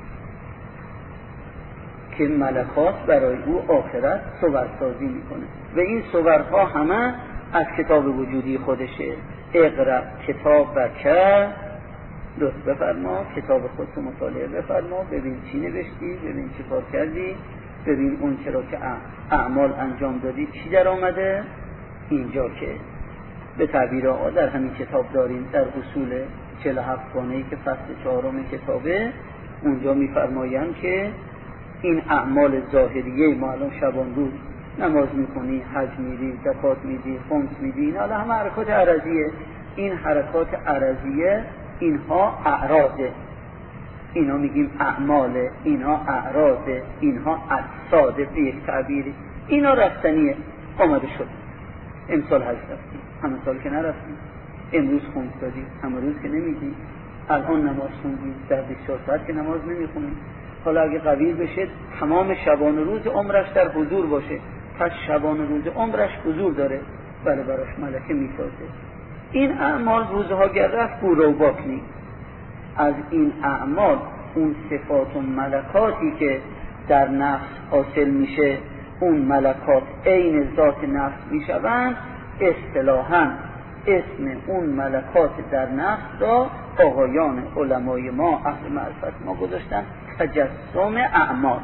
که ملکات برای او آخرت صورتسازی میکنه و این صورتها همه از کتاب وجودی خودشه. اقرأ کتاب بکر، لطف بفرما کتاب خودتو مطالعه بفرما، ببین چی نوشتی، ببین چی کار کردی، ببین اون چرا که اعمال انجام دادی چی در آمده. اینجا که به تعبیر آقا در همین کتاب داریم، در اصول چهل و هفت گانه‌ای که فصل چهارم کتابه، اونجا میفرمایند که این اعمال ظاهریه ما الان شبان روز نماز میکنی، حج میری، زکات میدی، خمس میدی، این حالا همه حرکات عرضیه. این حرکات عرضیه اینها اعراضه، اینا میگیم اعماله، اینها اعراضه، اینها اجساده به یک تعبیری، اینا رفتنیه. آمده شد امسال حج رفتیم، همه سال که نرفتیم، امروز خمس دادیم، همه روز که نمیدی، الان نماز خوندیم، در بیست و چهار ساعت که نماز نمیخونیم. حالا اگه قوی بشه تمام شبان روز عمرش در حضور باشه، پس شبان روز عمرش حضور داره، بله براش ملکه میسازه. این اعمال روزها گر رفت گور و باکنی، از این اعمال اون صفات و ملکاتی که در نفس حاصل میشه، اون ملکات عین ذات نفس میشوند، اصطلاحاً اسم اون ملکات در نفس را آقایان علمای ما اهل معرفت ما گذاشتن تجسم اعمال،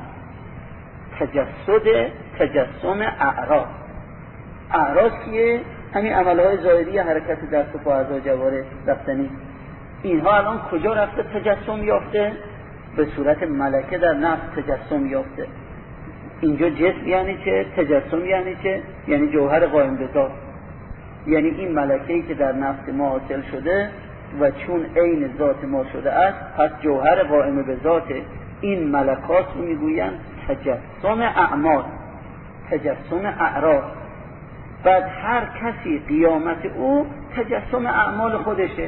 تجسد تجسم اعراض. اعراض کیه؟ همین عملهای ظاهری، حرکت دست و پا، اعضا، جوارح، رفتنی، اینها الان کجا رفته تجسم یافته؟ به صورت ملکه در نفس تجسم یافته. اینجا جسم یعنی چه؟ تجسم یعنی چه؟ یعنی جوهر قائم به ذات، یعنی این ملکه‌ای که در نفس ما حاصل شده و چون عین ذات ما شده است، پس جوهر قائم به ذات این ملکات رو میگویند تجسم اعمال، تجسم اعراض. بعد هر کسی قیامت او تجسم اعمال خودشه،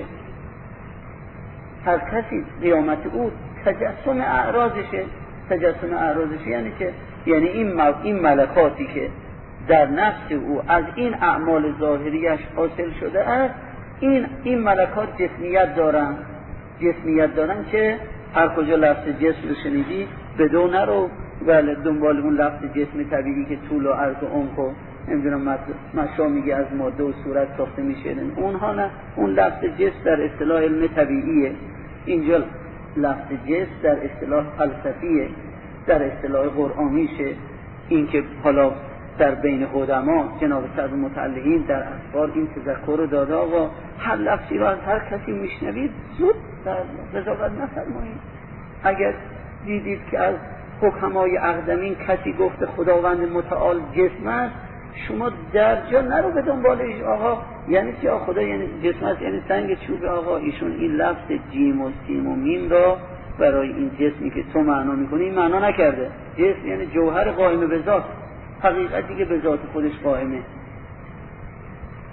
هر کسی قیامت او تجسم اعراضشه. تجسم اعراضشه یعنی که یعنی این این ملکاتی که در نفس او از این اعمال ظاهریش حاصل شده است، این این ملکات جسمیت دارن، جسمیت دارن که هر کجا لفظ جسم رو شنیدی بدو نرو، ولی دنبال اون لفظ جسم طبیعی که طول و عرض و عمق و نمیدونم مشا میگه از ماده و صورت ساخته میشه، اونها نه. اون لفظ جسم در اصطلاح علم طبیعیه، اینجا لفظ جسم در اصطلاح فلسفیه، در اصطلاح قرآنیشه. این که حالا در بین قدما جناب صدر متعلقین در اسفار این تذکر رو داده و هر لفظی رو از هر کسی میشنوید زود در قضاوت نفرمایید. اگر دیدید که از حکمای اقدمین کسی گفته خداوند متعال جسم است، شما در جا نرو به دنبالش. آقا یعنی چی؟ خدا یعنی جسم است، یعنی سنگ چوب. آقا ایشون این لفظ جیم و سیم و میم را برای این جسمی که تو معنا میکنی این معنا نکرده. جسم یعنی جوهر قائم به ذات، حقیقتی که به ذات خودش قائمه.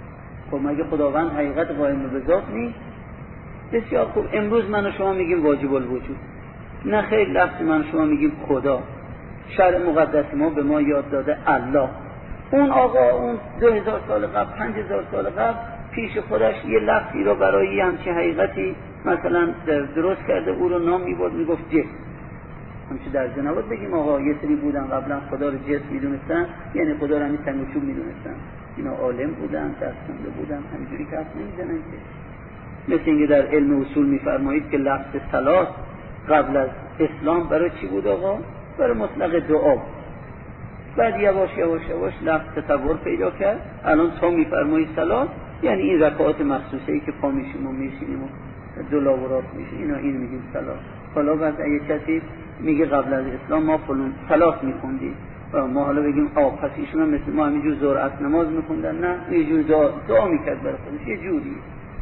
خب مگه خداوند حقیقت قائم به ذات نیست؟ بسیار خوب. امروز من و شما میگیم واجب الوجود، نه خیر، لفظ من و شما میگیم خدا. شرع مقدس ما به ما یاد داده الله. اون آقا اون دو هزار سال قبل، پنج هزار سال قبل پیش خودش یه لفظی رو برای همچین حقیقتی مثلا درست کرده، او رو نام میبرد میگفت جسم. همچه در جنابت بگیم آقا یه سری بودن قبلا خدا رو جسم میدونستن، یعنی خدا رو همین تنگ و چوب میدونستن. اینا عالم بودن، درس خونده بودن، همینجوری که حرف نمیزنن که. مثل اینکه در علم اصول میفرمایید که لفظ صلات قبل از اسلام برای چی بود آقا؟ برای مطلق دعا. بعد یواش یواش یواش لفظ تطور پیدا کرد. الان تا میفرمایید صلات یعنی این رکعات مخصوصه ای که پا میشیم و میشینیم و دو لاورات میشه، اینا این میگیم صلات. حالا بعد اگه کسی میگه قبل از اسلام ما فلان صلات میخوندیم، ما حالا بگیم آ پس ایشون هم مثل ما همینجور ظهر عصر نماز میخوندن؟ نه، یه جور دعا, دعا میکرد برای خودش، یه جوری.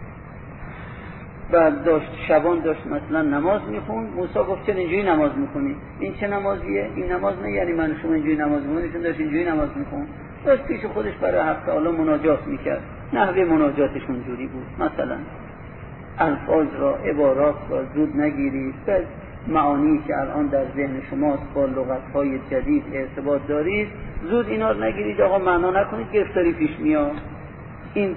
بعد داشت شبان داشت مثلا نماز میخوند، موسی گفت چرا اینجوری نماز میخونی؟ این چه نمازیه؟ این نماز نه، یعنی من شما اینجوری نماز میخونید، چون داشت اینجوری نماز میخوند. داشت پیش خودش برای حق تعالی مناجات میکرد. نحوه مناجاتش اونجوری بود. مثلا الفاظ را، عبارات را زود نگیرید، بعد معانی که الان در ذهن شماست با لغت‌های جدید ارتباط دارید زود اینا رو نگیرید، آقا معنا نکنید، گرفتاری پیش میاد. این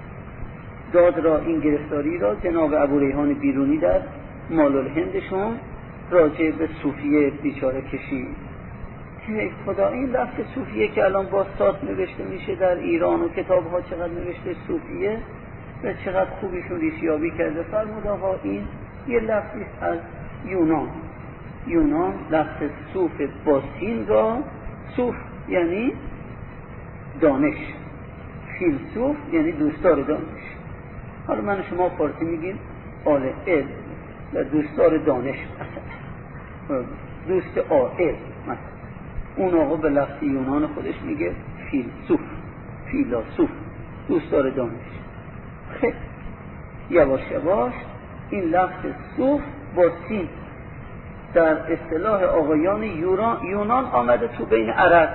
داد را، این گرفتاری را جناب ابو ریحان بیرونی در مال الهندشون راجع به صوفیه بیچاره کشید که خدا این لفظ صوفیه که الان با سات نوشته میشه در ایران و کتاب ها چقدر نوشته صوفیه و چقدر خوبیشون ریشیابی کرده، فرمود آقا این یه لفظی از یونان. یونان لفظ صوف با سین را، صوف یعنی دانش، فیلسوف یعنی دوستار دانش. حالا من شما فارسی میگیم آل علم و دوستار دانش، مثلا دوست عاقل مثلا. اون آقا به لفظ یونان خودش میگه فیلسوف، فیلسوف، دوستار دانش. خیلی یواش یواش این لفظ صوف با سین در اصطلاح آقایان یونان آمده تو بین عرب.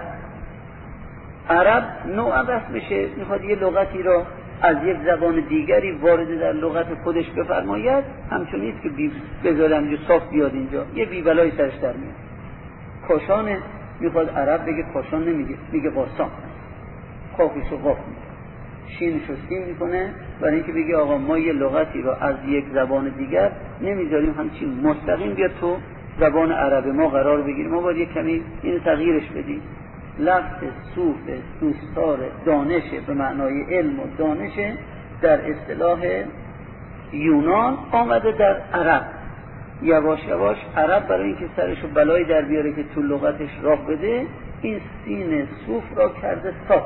عرب نوع رسمشه، میخواد یه لغتی را از یک زبان دیگری وارد در لغت خودش بفرماید، همچون نیست که بی بذاره همجور صاف بیاد اینجا، یه بیبلای سرش در میاد. کاشانه میخواد عرب بگه کاشان نمیگه، میگه قاسان، خافیشو قاف میگه، شینشو سین میکنه، برای اینکه بگه آقا ما یه لغتی را از یک زبان دیگر نمیذاریم همچین مستقیم بیاد تو زبان عرب ما قرار بگیریم، ما باید یک کمی اینو تغییرش بدیم. لفظ صوف دوستار دانشه به معنای علم و دانشه در اصطلاح یونان آمده در عرب. یواش یواش عرب برای اینکه سرشو بلای در بیاره که تو لغتش راه بده، این سین صوف را کرده صاد.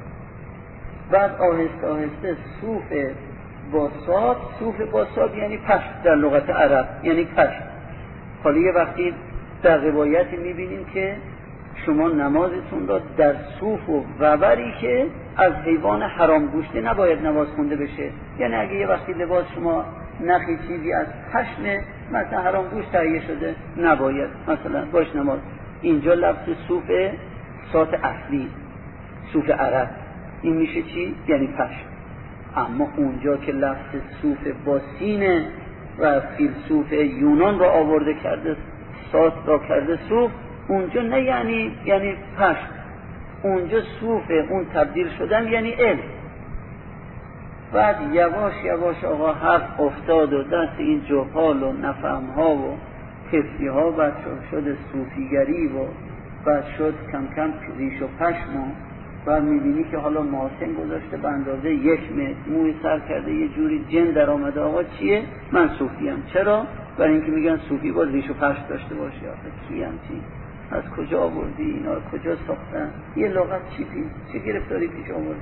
بعد آهسته آهسته صوف با صاد، صوف با صاد یعنی پشت در لغت عرب، یعنی پشت. حالا یه وقتی در روایتی میبینیم که شما نمازتون را در صوف و وبری که از حیوان حرام گوشته نباید نماز خونده بشه. یعنی اگه یه وقتی لباس شما نخی چیزی از پشم مثلا حرام گوشت تهیه شده نباید مثلا باش نماز. اینجا لفظ صوف صات اصلی، صوف عرب، این میشه چی؟ یعنی پشم. اما اونجا که لفظ صوف با سینه و فیلسوف یونان را آورده کرده، صات را کرده صوف، اونجا نه یعنی یعنی پشت، اونجا صوف اون تبدیل شدن یعنی علم. بعد یواش یواش آقا حرف افتاد و دست این جهال و نفهمها و کسی ها بعد شد صوفیگری و بعد شد کم کم ریش و پشم و بعد میبینی که حالا محاسن گذاشته به اندازه یک متر، موی سر کرده، یه جوری جن در آمده. آقا چیه؟ من صوفیم. چرا؟ برای اینکه میگن صوفی باید ریش و پشم داشته باشه. آخه کی هم چی؟ از کجا آوردی اینا رو؟ کجا ساختن؟ یه لغت چی پیش؟ چه گرفتاری پیش آورده؟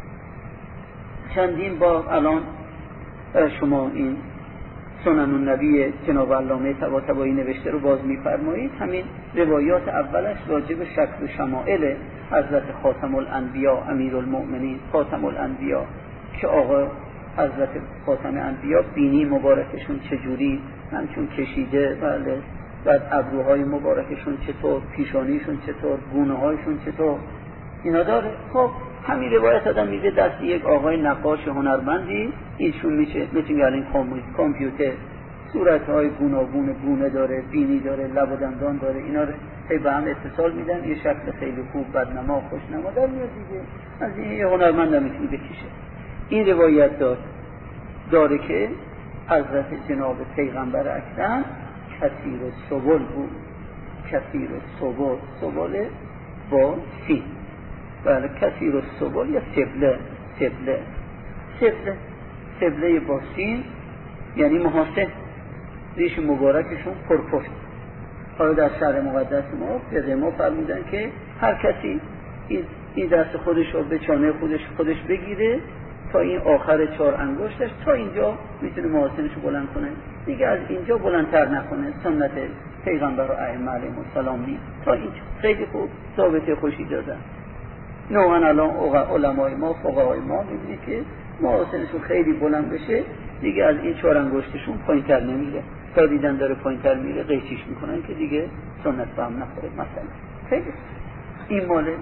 چندین بار الان شما این سنن النبی جناب علامه طباطبایی نوشته رو باز می‌فرمایید، همین روایات اولش راجع به شکل و شمائل حضرت خاتم الانبیا امیرالمؤمنین خاتم الانبیا که آقا حضرت خاتم انبیا بینی مبارکشون چجوری همچون کشیده، بله، بعد ابروهای مبارکشون چطور، پیشانیشون چطور، گونه هایشون چطور، اینا داره. خب همین روایت آدم میده دست یک آقای نقاش هنرمندی، ایشون میشه مثل این کامپیوتر صورت‌های گوناگون گونه داره، بینی داره، لب و دندان داره، اینا رو هی به هم اتصال میدن، یه شکل خیلی خوب بدنما خوشنما در میاد دیگه. از این یه هنرمند هم میتونه بکشه. این روایت دار داره که حضرت جناب پیغمبر اکرم کثیر السبل بود. کثیر السبل، سبل با سین، بله کثیر السبل یا سبله، سبله سبله سبله با سین یعنی محاسن، ریش مبارکشون پرپشت. حالا در شهر مقدس ما پیغمبر ما فرمودن که هر کسی این دست خودش رو به چانه خودش خودش بگیره تا این آخر چهار انگشتش، تا اینجا میتونه محاسنش رو بلند کنه، دیگه از اینجا بلندتر نکنه. سنت پیغمبر و ائمه علیهم السلام نیست، تا اینجا خیلی خوب ضابطه خوشی دادن. نوعا الان علمای ما فقهای ما میبینی که محاسنشون خیلی بلند بشه، دیگه از این چهار انگشتشون پایینتر نمیره، تا دیدن داره پایینتر میره قیچیش میکنن که دیگه سنت به هم نخوره. مثلا خیلی این ماله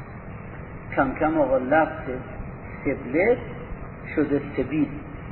کم کم آقا لفظ سبلت شده سبیل.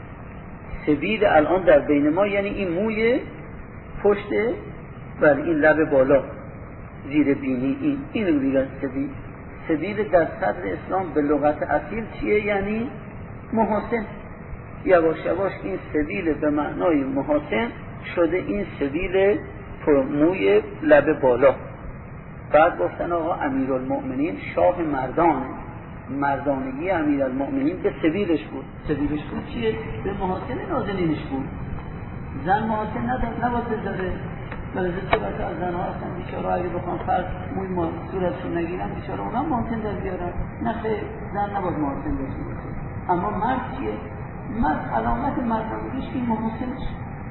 سبیل الان در بین ما یعنی این موی پشت ولی این لب بالا زیر بینی، این این رو دیگه سبیل. سبیل در صدر اسلام به لغت اصیل چیه؟ یعنی محاسن. یواش یواش این سبیل به معنای محاسن شده این سبیل موی لب بالا. بعد گفتن آقا امیرالمؤمنین شاه مردان، مردانگی امیرالمؤمنین به سبیلش بود. سبیلش بود چیه؟ به محاسن نازنینش بود. زن محاسن نداشت، نباید بذاره. ولی صورت از زنها هستن بیچاره، اگه بخوام فرض موی ما صورتشون نگیرن بیچاره اونا محاسن در بیارن. نه خیر، زن نباید محاسن داشته باشه. اما مرد چیه؟ مرد علامت مردانگیش این محاسنش.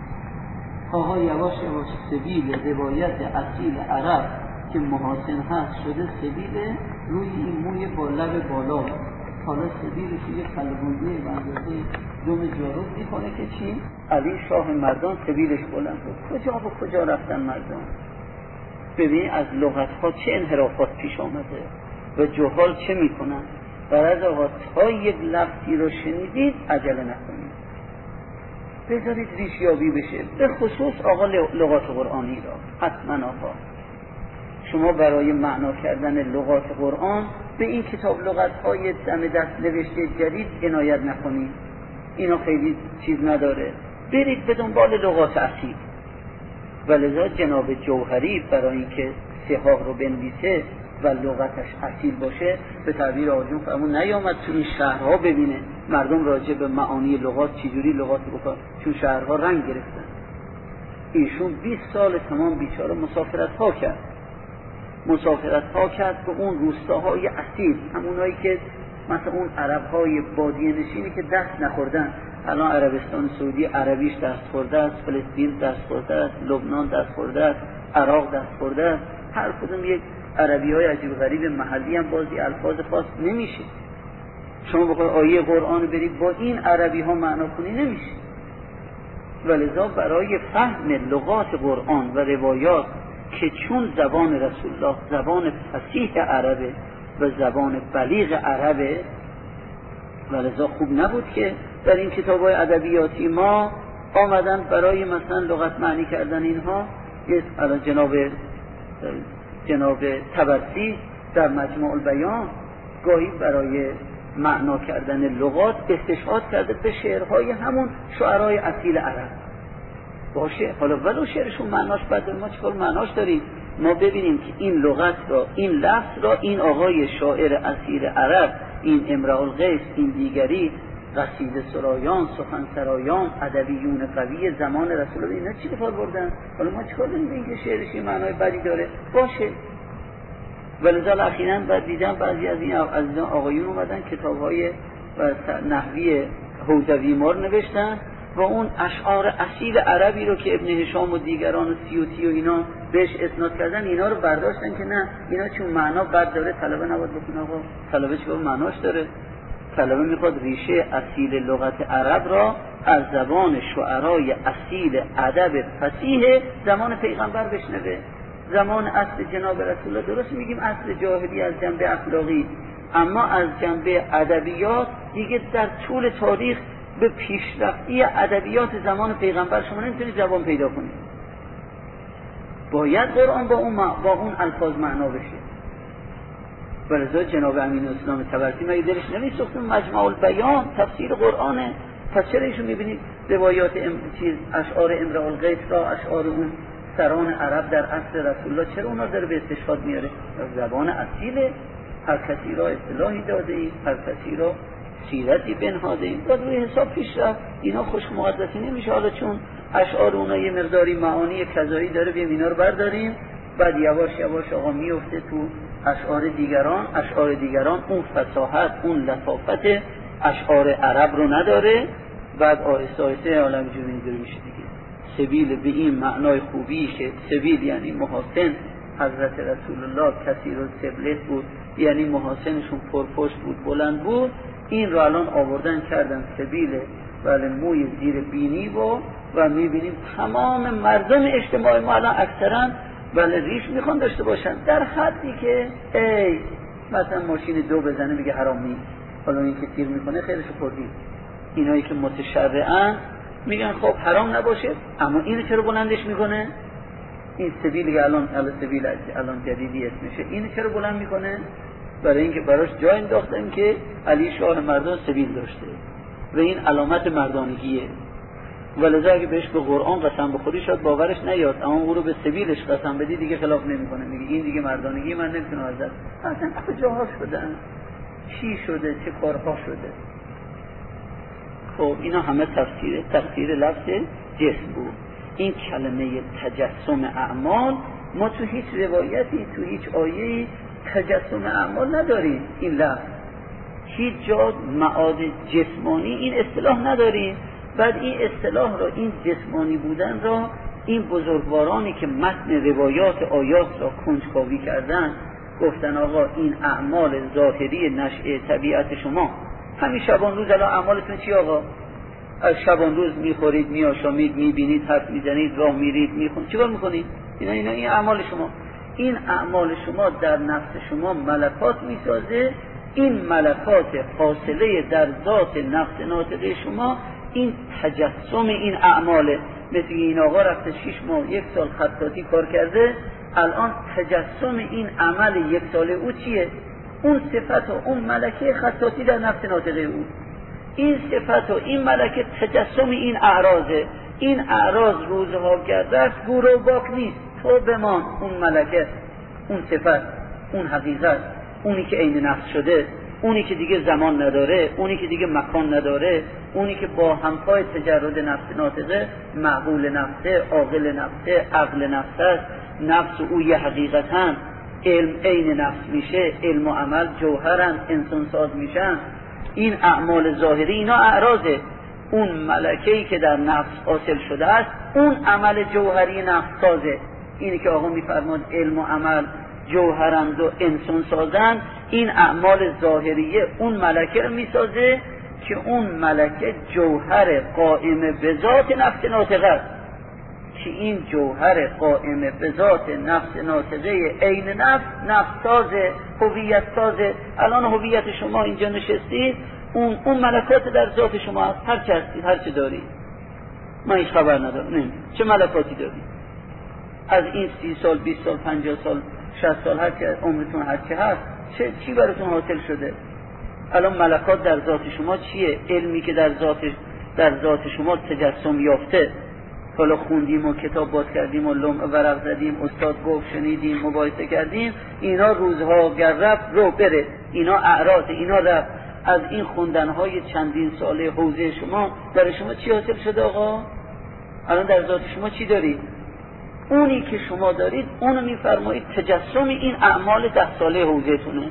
آقا یواش یواش سبیل روایت اصیل عرب که محاسن هست شده سبیل روی این موی با لب بالا. حالا سبیلش یه قلبونی بندازه دوم جارو میکنه که چی؟ علی شاه مردان سبیلش بلند بود. کجا و کجا رفتن مردان؟ ببین از لغت ها چه انحرافات پیش آمده و جهال چه میکنن. برای آقا تا یک لفظی رو شنیدید عجله نکنید، بذارید ریشیابی بشه، به خصوص آقا لغات قرآنی را. حتما آقا شما برای معنا کردن لغات قرآن به این کتاب لغت های دم دست نوشته جدید عنایت نکنید، اینا خیلی چیز نداره، برید به دنبال لغات اصیل. ولذا جناب جوهری برای اینکه صحاح رو بنویسه و لغتش اصیل باشه به تعبیر آجون فرمون نیامد تو این شهرها ببینه مردم راجع به معانی لغات چجوری لغات بکن، چون شهرها رنگ گرفتن. ایشون بیست سال تمام بیچاره مسافرت ها کرد، مسافرت ها کرد به اون روستاهای اصیل، همونایی که مثلا اون عرب های بادیه نشینی که دست نخوردن. الان عربستان سعودی عربیش دست خورده است، فلسطین دست خورده است، لبنان دست خورده است، عراق دست خورده است. هر کدوم یک عربی های عجیب غریب محلی هم بازی الفاظ خاص نمیشه. شما بخوای آیه قرآن برید با این عربی ها معنا کنی نمیشه. ولذا برای فهم لغات قرآن و روایات که چون زبان رسول الله زبان فصیح عربه و زبان بلیغ عربه، ولذا خوب نبود که در این کتاب‌های ادبیاتی ما آمدن برای مثلا لغت معنی کردن اینها. الان جناب جناب طبرسی در مجموع البیان گاهی برای معنا کردن لغات استشهاد کرده به شعرهای همون شعرهای اصیل عرب. باشه، حالا ولو شعرشون معناش بده، ما چیکار معناش داریم؟ ما ببینیم که این لغت را، این لفظ را، این آقای شاعر اصیل عرب، این امرؤ القیس، این دیگری قصیده سرایان، سخن سرایان، ادبیون قوی زمان رسول الله، اینا چی بفار بردن؟ حالا ما چیکار داریم به اینکه شعرش معنای بدی داره؟ باشه. ولذا اخیراً بعد دیدم بعضی از این عزیزان آقایون اومدن کتاب‌های نحوی حوزوی مار نوشتن و اون اشعار اصیل عربی رو که ابن هشام و دیگران و سیوطی و اینا بهش اسناد کردن، اینا رو برداشتن که نه اینا چون معنا بد داره طلبه نباید بخونه. آقا طلبه چه معناش داره؟ طلبه میخواد ریشه اصیل لغت عرب را از زبان شعرای اصیل ادب فصیح زمان پیغمبر بشنوه. زمان اصل جناب رسول الله، درست میگیم اصل جاهلی از جنبه اخلاقی، اما از جنبه ادبیات دیگه در طول تاریخ به پیشرفتی ادبیات زمان پیغمبر شما نمیتونید زبان پیدا کنید. باید قرآن با اون با اون الفاظ معنا بشه. ولذا جناب امین اسلام طبرسی مگه دلش نمیسوخت مجمع البیان تفسیر قرآنه؟ پس چرا ایشون میبینید روایات ام... چیز اشعار امرؤ القیس را، اشعار اون سران عرب در عصر رسول الله، چرا اونا داره به استشهاد میاره؟ زبان اصیله، هر کسی را اصطلاحی داده ای، هر کسی را سیرتی بنهاده ای، باید روی حساب پیش رفت. اینا خوش مقدسی نمیشه. حالا چون اشعار اونا یه مقداری معانی کذایی داره بیایم اینا رو برداریم، بعد یواش یواش آقا میفته تو اشعار دیگران. اشعار دیگران اون فصاحت، اون لطافت اشعار عرب رو نداره، بعد آهسته آهسته عالم جون اینجوری میشه دیگه. سبیل به این معنای خوبیشه، سبیل یعنی محاسن. حضرت رسول الله کثیر السبلت بود، یعنی محاسنشون پرپشت بود، بلند بود. این رو الان آوردن کردن سبیل ولی موی زیر بینی و و میبینیم تمام مردم اجتماع ما الان اکثرا ولی ریش میخوان داشته باشن، در حدی که ای مثلا ماشین دو بزنه میگه حرامی، حالا این که تیر میکنه خیرشو خوردی. اینایی که متشرعن میگن خب حرام نباشه، اما اینو چرا بلندش میکنه؟ این سبیلی که الان الان سبیل الان جدیدی اسمشه، اینو چرا بلند میکنه؟ برای اینکه براش جا انداختن که علی شاه مردان سبیل داشته و این علامت مردانگیه. ولذا اگه بهش به قرآن قسم بخوری شاید باورش نیاد، اما او رو به سبیلش قسم بدی دیگه خلاف نمیکنه، میگه این دیگه مردانگی من نمیتونه ازت. اصلا کجاها شدن؟ چی شده؟ چه کارها شده؟ خب اینا همه تفسیر تفسیر لفظ جسم بود. این کلمه تجسم اعمال ما تو هیچ روایتی، تو هیچ آیه‌ای تجسم اعمال نداریم. این لفظ هیچ جا معاد جسمانی این اصطلاح نداریم. بعد این اصطلاح را، این جسمانی بودن را، این بزرگوارانی که متن روایات آیات را کنجکاوی کردن گفتن آقا این اعمال ظاهری نشأه طبیعت شما، همین شبان روز الان اعمالتون چی آقا؟ از شبان روز میخورید، میآشامید، میبینید، حرف میزنید، راه میرید، میخونید، چیکار میکنید؟ اینا اینا این اعمال شما. این اعمال شما در نفس شما ملکات میسازه. این ملکات حاصله در ذات نفس ناطقه شما، این تجسم این اعماله. مثل این آقا رفته شش ماه یک سال خطاطی کار کرده، الان تجسم این عمل یک ساله او چیه؟ اون صفت و اون ملکه خطاطی در نفس ناطقه او. این صفت و این ملکه تجسم این اعراضه. این اعراض روزها گردش گور و باک نیست، تو بمان اون ملکه، اون صفت، اون حقیقت، اونی که عین نفس شده، اونی که دیگه زمان نداره، اونی که دیگه مکان نداره، اونی که با همپای تجرد نفس ناطقه معقول نفسه، عاقل نفسه، عقل نفسه، نفس او یه حقیقتن، علم عین نفس میشه، علم و عمل جوهرن، انسان ساز میشن. این اعمال ظاهری اینا اعراضه. اون ملکه‌ای که در نفس حاصل شده است اون عمل جوهری نفس سازه. اینی که آقا میفرماد علم و عمل جوهرند و انسان سازند، این اعمال ظاهریه اون ملکه رو میسازه که اون ملکه جوهر قائم به ذات نفس ناطقه است. که این جوهر قائم به ذات نفس ناطقه عین نفس، نفس سازه، هویت سازه. الان هویت شما اینجا نشستید، اون اون ملکات در ذات شما هست، هر چه هستید، هر چه دارید. من هیچ خبر ندارم نه چه ملکاتی دارید. از این سی سال، بیست سال، پنجاه سال، شصت سال هر که عمرتون هر چه هست، چه چی براتون حاصل شده؟ الان ملکات در ذات شما چیه؟ علمی که در ذات در ذات شما تجسم یافته. حالا خوندیم و کتاب باز کردیم و لمع ورق زدیم، استاد گفت شنیدیم، مباحثه کردیم، اینا روزها گر رفت رو بره، اینا اعراض، اینا رفت. از این خوندنهای چندین ساله حوزه شما برای شما چی حاصل شده آقا؟ الان در ذات شما چی دارید؟ اونی که شما دارید اونو میفرمایید تجسم این اعمال ده ساله حوزه تونه.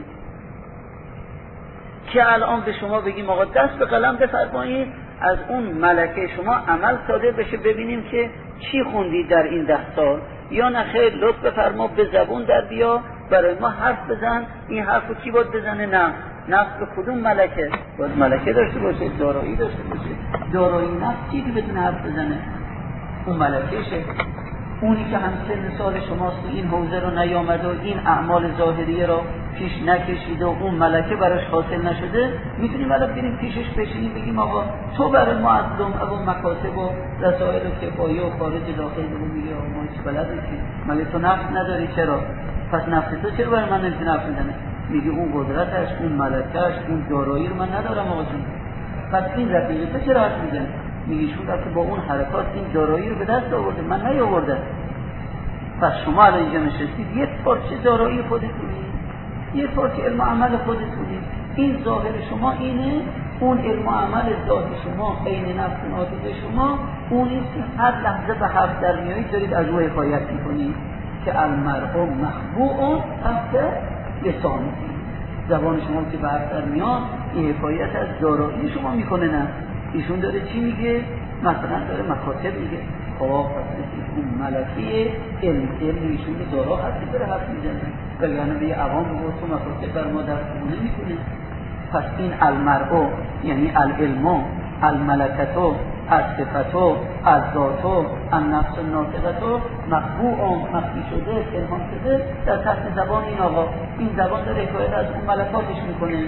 که الان به شما بگیم آقا دست به قلم بفرمایید از اون ملکه شما عمل صادر بشه، ببینیم که چی خوندید در این ده سال، یا نه خیر لطف بفرما به زبون در بیا برای ما حرف بزن. این حرفو کی باید بزنه؟ نه نفس به کدوم ملکه؟ باید ملکه داشته باشه، دارایی داشته باشه. دارایی نفس چی که بتونه حرف بزنه؟ اون ملکه شه. اونی که هم سن سال شماست و این حوزه رو نیامد و این اعمال ظاهریه رو پیش نکشید و اون ملکه براش حاصل نشده، میتونیم الان بریم پیشش بشینیم بگیم آقا تو برای ما از لمعه و مکاتب و رسائل و کفایه و خارج داخل بگو، میگه آقا ما هیچ بلد نیستیم. مگه تو نفس نداری؟ چرا؟ پس نفس تو چرا برای من نمیتونه نفس میزنه؟ میگه اون قدرتش، اون ملکهش، اون دارایی رو من ندارم آقا جون. پس این رفیق تو چرا حرف میزنه؟ میگه شون که با اون حرکات این دارایی رو به دست آورده، من نیاوردم. پس شما الان اینجا نشستید یک پارچه دارایی خودتونی، یک پارچه علم و عمل خودتونی. این ظاهر شما اینه، اون علم و عمل ظاهر شما عین نفس ناطق شما اونی که هر لحظه به حرف در میایید دارید از او حکایت میکنید که المرء مخبوء تحت لسانه. زبان شما که به حرف در میاد این حکایت از دارایی شما میکنه. نه ایشون داره چی میگه؟ مثلا داره مکاتب میگه. خب اون ملکی علم علم ایشون دارا هستی داره حرف میزنه، وگرنه به یه عوام بگو تو مکاتب بر ما دست نمیکنه. پس این المرء یعنی العلم، الملکتو، الصفتو، الذاتو، النفس الناطقتو مخبوء مخفی شده، پنهان شده در تحت زبان این آقا. این زبان داره حکایت از اون ملکاتش میکنه.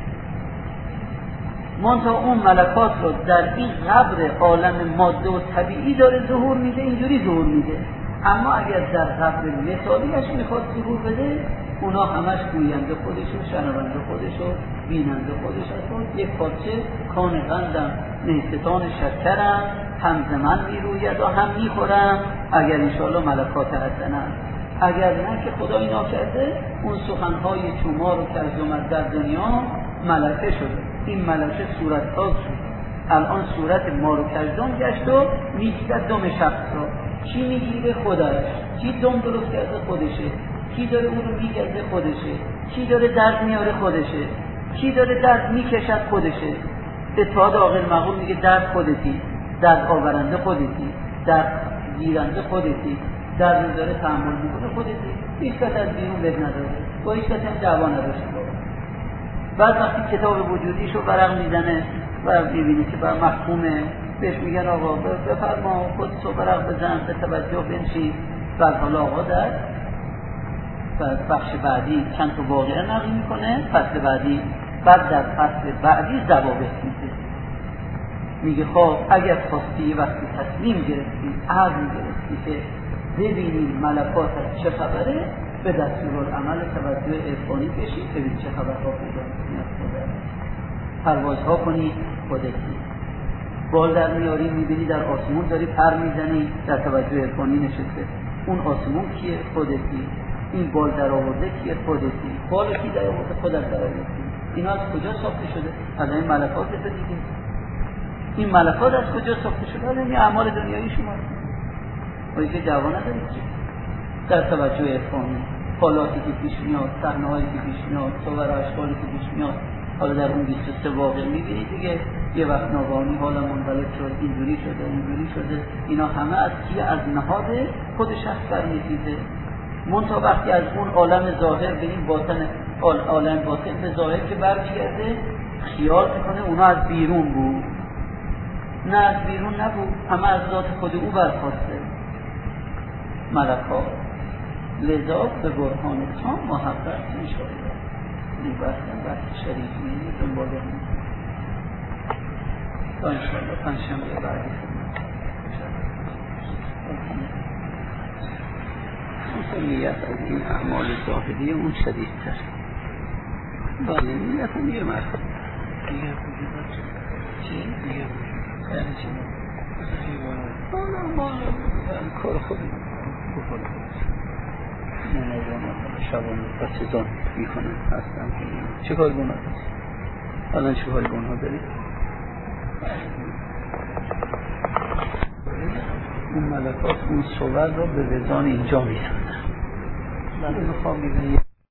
منتها اون ملکات رو در این قبر عالم ماده و طبیعی داره ظهور میده، اینجوری ظهور میده. اما اگر در قبر مثالیش میخواد ظهور بده، اونا همش گوینده خودشو، شنونده خودشو، بیننده خودش هستن. یک پارچه کان قندم، نیستان شکرم، هم زمن میروید و هم میخورم اگر انشاءالله ملکات حسنم. اگر نه که خدای ناکرده اون سخنهای چومار و کزومت در دنیا ملکه شده. این ملکه صورت ساز شد، الان صورت مار و کژدم گشت و میگیرد دم شخص را. کی میگیره؟ خودش. کی دم درست کرده؟ خودشه. کی داره اون رو میگرده؟ خودشه. کی داره درد میاره؟ خودشه. کی داره درد میکشد؟ خودشه. اتحاد عاقل معقول میگه درد خودتی، درد آورنده خودتی، درد گیرنده خودتی، درد رو داره تحمل میکنه خودتی. هیچ کس از بیرون بد نداره، با هیچ کس هم دعوا نداشته. بعد وقتی کتاب وجودیشو برق میزنه و میبینی که بر محکومه، بهش میگن آقا بفرما خودتو برق بزن، به توجه بنشین. بعد حالا آقا در بخش بعدی چند تا واقعه نقل میکنه، فصل بعدی. بعد در فصل بعدی ضوابط میده، میگه خب اگر خواستی وقتی تصمیم گرفتی، عزم گرفتی که ببینی ملکات از چه خبره، به دستورالعمل توجه عرفانی کشید، ببین چه خبرها پیدا میکنی. پروازها کنی خودتی، بال در میاری، میبینی در آسمون داری پر میزنی، در توجه عرفانی نشسته. اون آسمون کیه؟ خودتی. این بال در آورده کیه؟ خودتی. بال کی در آورده؟ خودت در آورده. اینا از کجا ساخته شده؟ از این ملکات دیگه. این ملکات از کجا ساخته شده؟ از این اعمال دنیایی شما. ولی که جواب ندارید در توجه عرفانی، حالاتی که پیش میاد، صحنه‌هایی که پیش میاد، صور و اشکالی که پیش میاد. حالا در اون بیست و سه واقع میبینید دیگه، یه وقت ناگهانی حالا منقلب شد، اینجوری شده، اینجوری شده. اینا همه از کیه؟ از نهاد خود شخص برمیخیزه. منتها وقتی از اون عالم ظاهر به این باطن، عالم باطن به ظاهر که برمیگرده، خیال میکنه اونا از بیرون بود. نه از بیرون نبود، همه از ذات خود او برخواسته ملکات. لذا به برهان تام محبت میشود. این بحثم بحث شریفی دنبال هم تا انشاءالله پنجشنبه بعدی نیت از این اعمال ظاهری اون شدیدتر. بله نیت هم یه مرد دیگه وجود چی؟ دیگه وجود یعنی چی؟ حالا ما کار خودم بخور منظمه شبان بسیزان میکنم هستم. چه کار گناه هست؟ الان چه کار گناه دارید؟ اون ملکات اون صور رو به وزان اینجا میسازن. بله میخوام میگم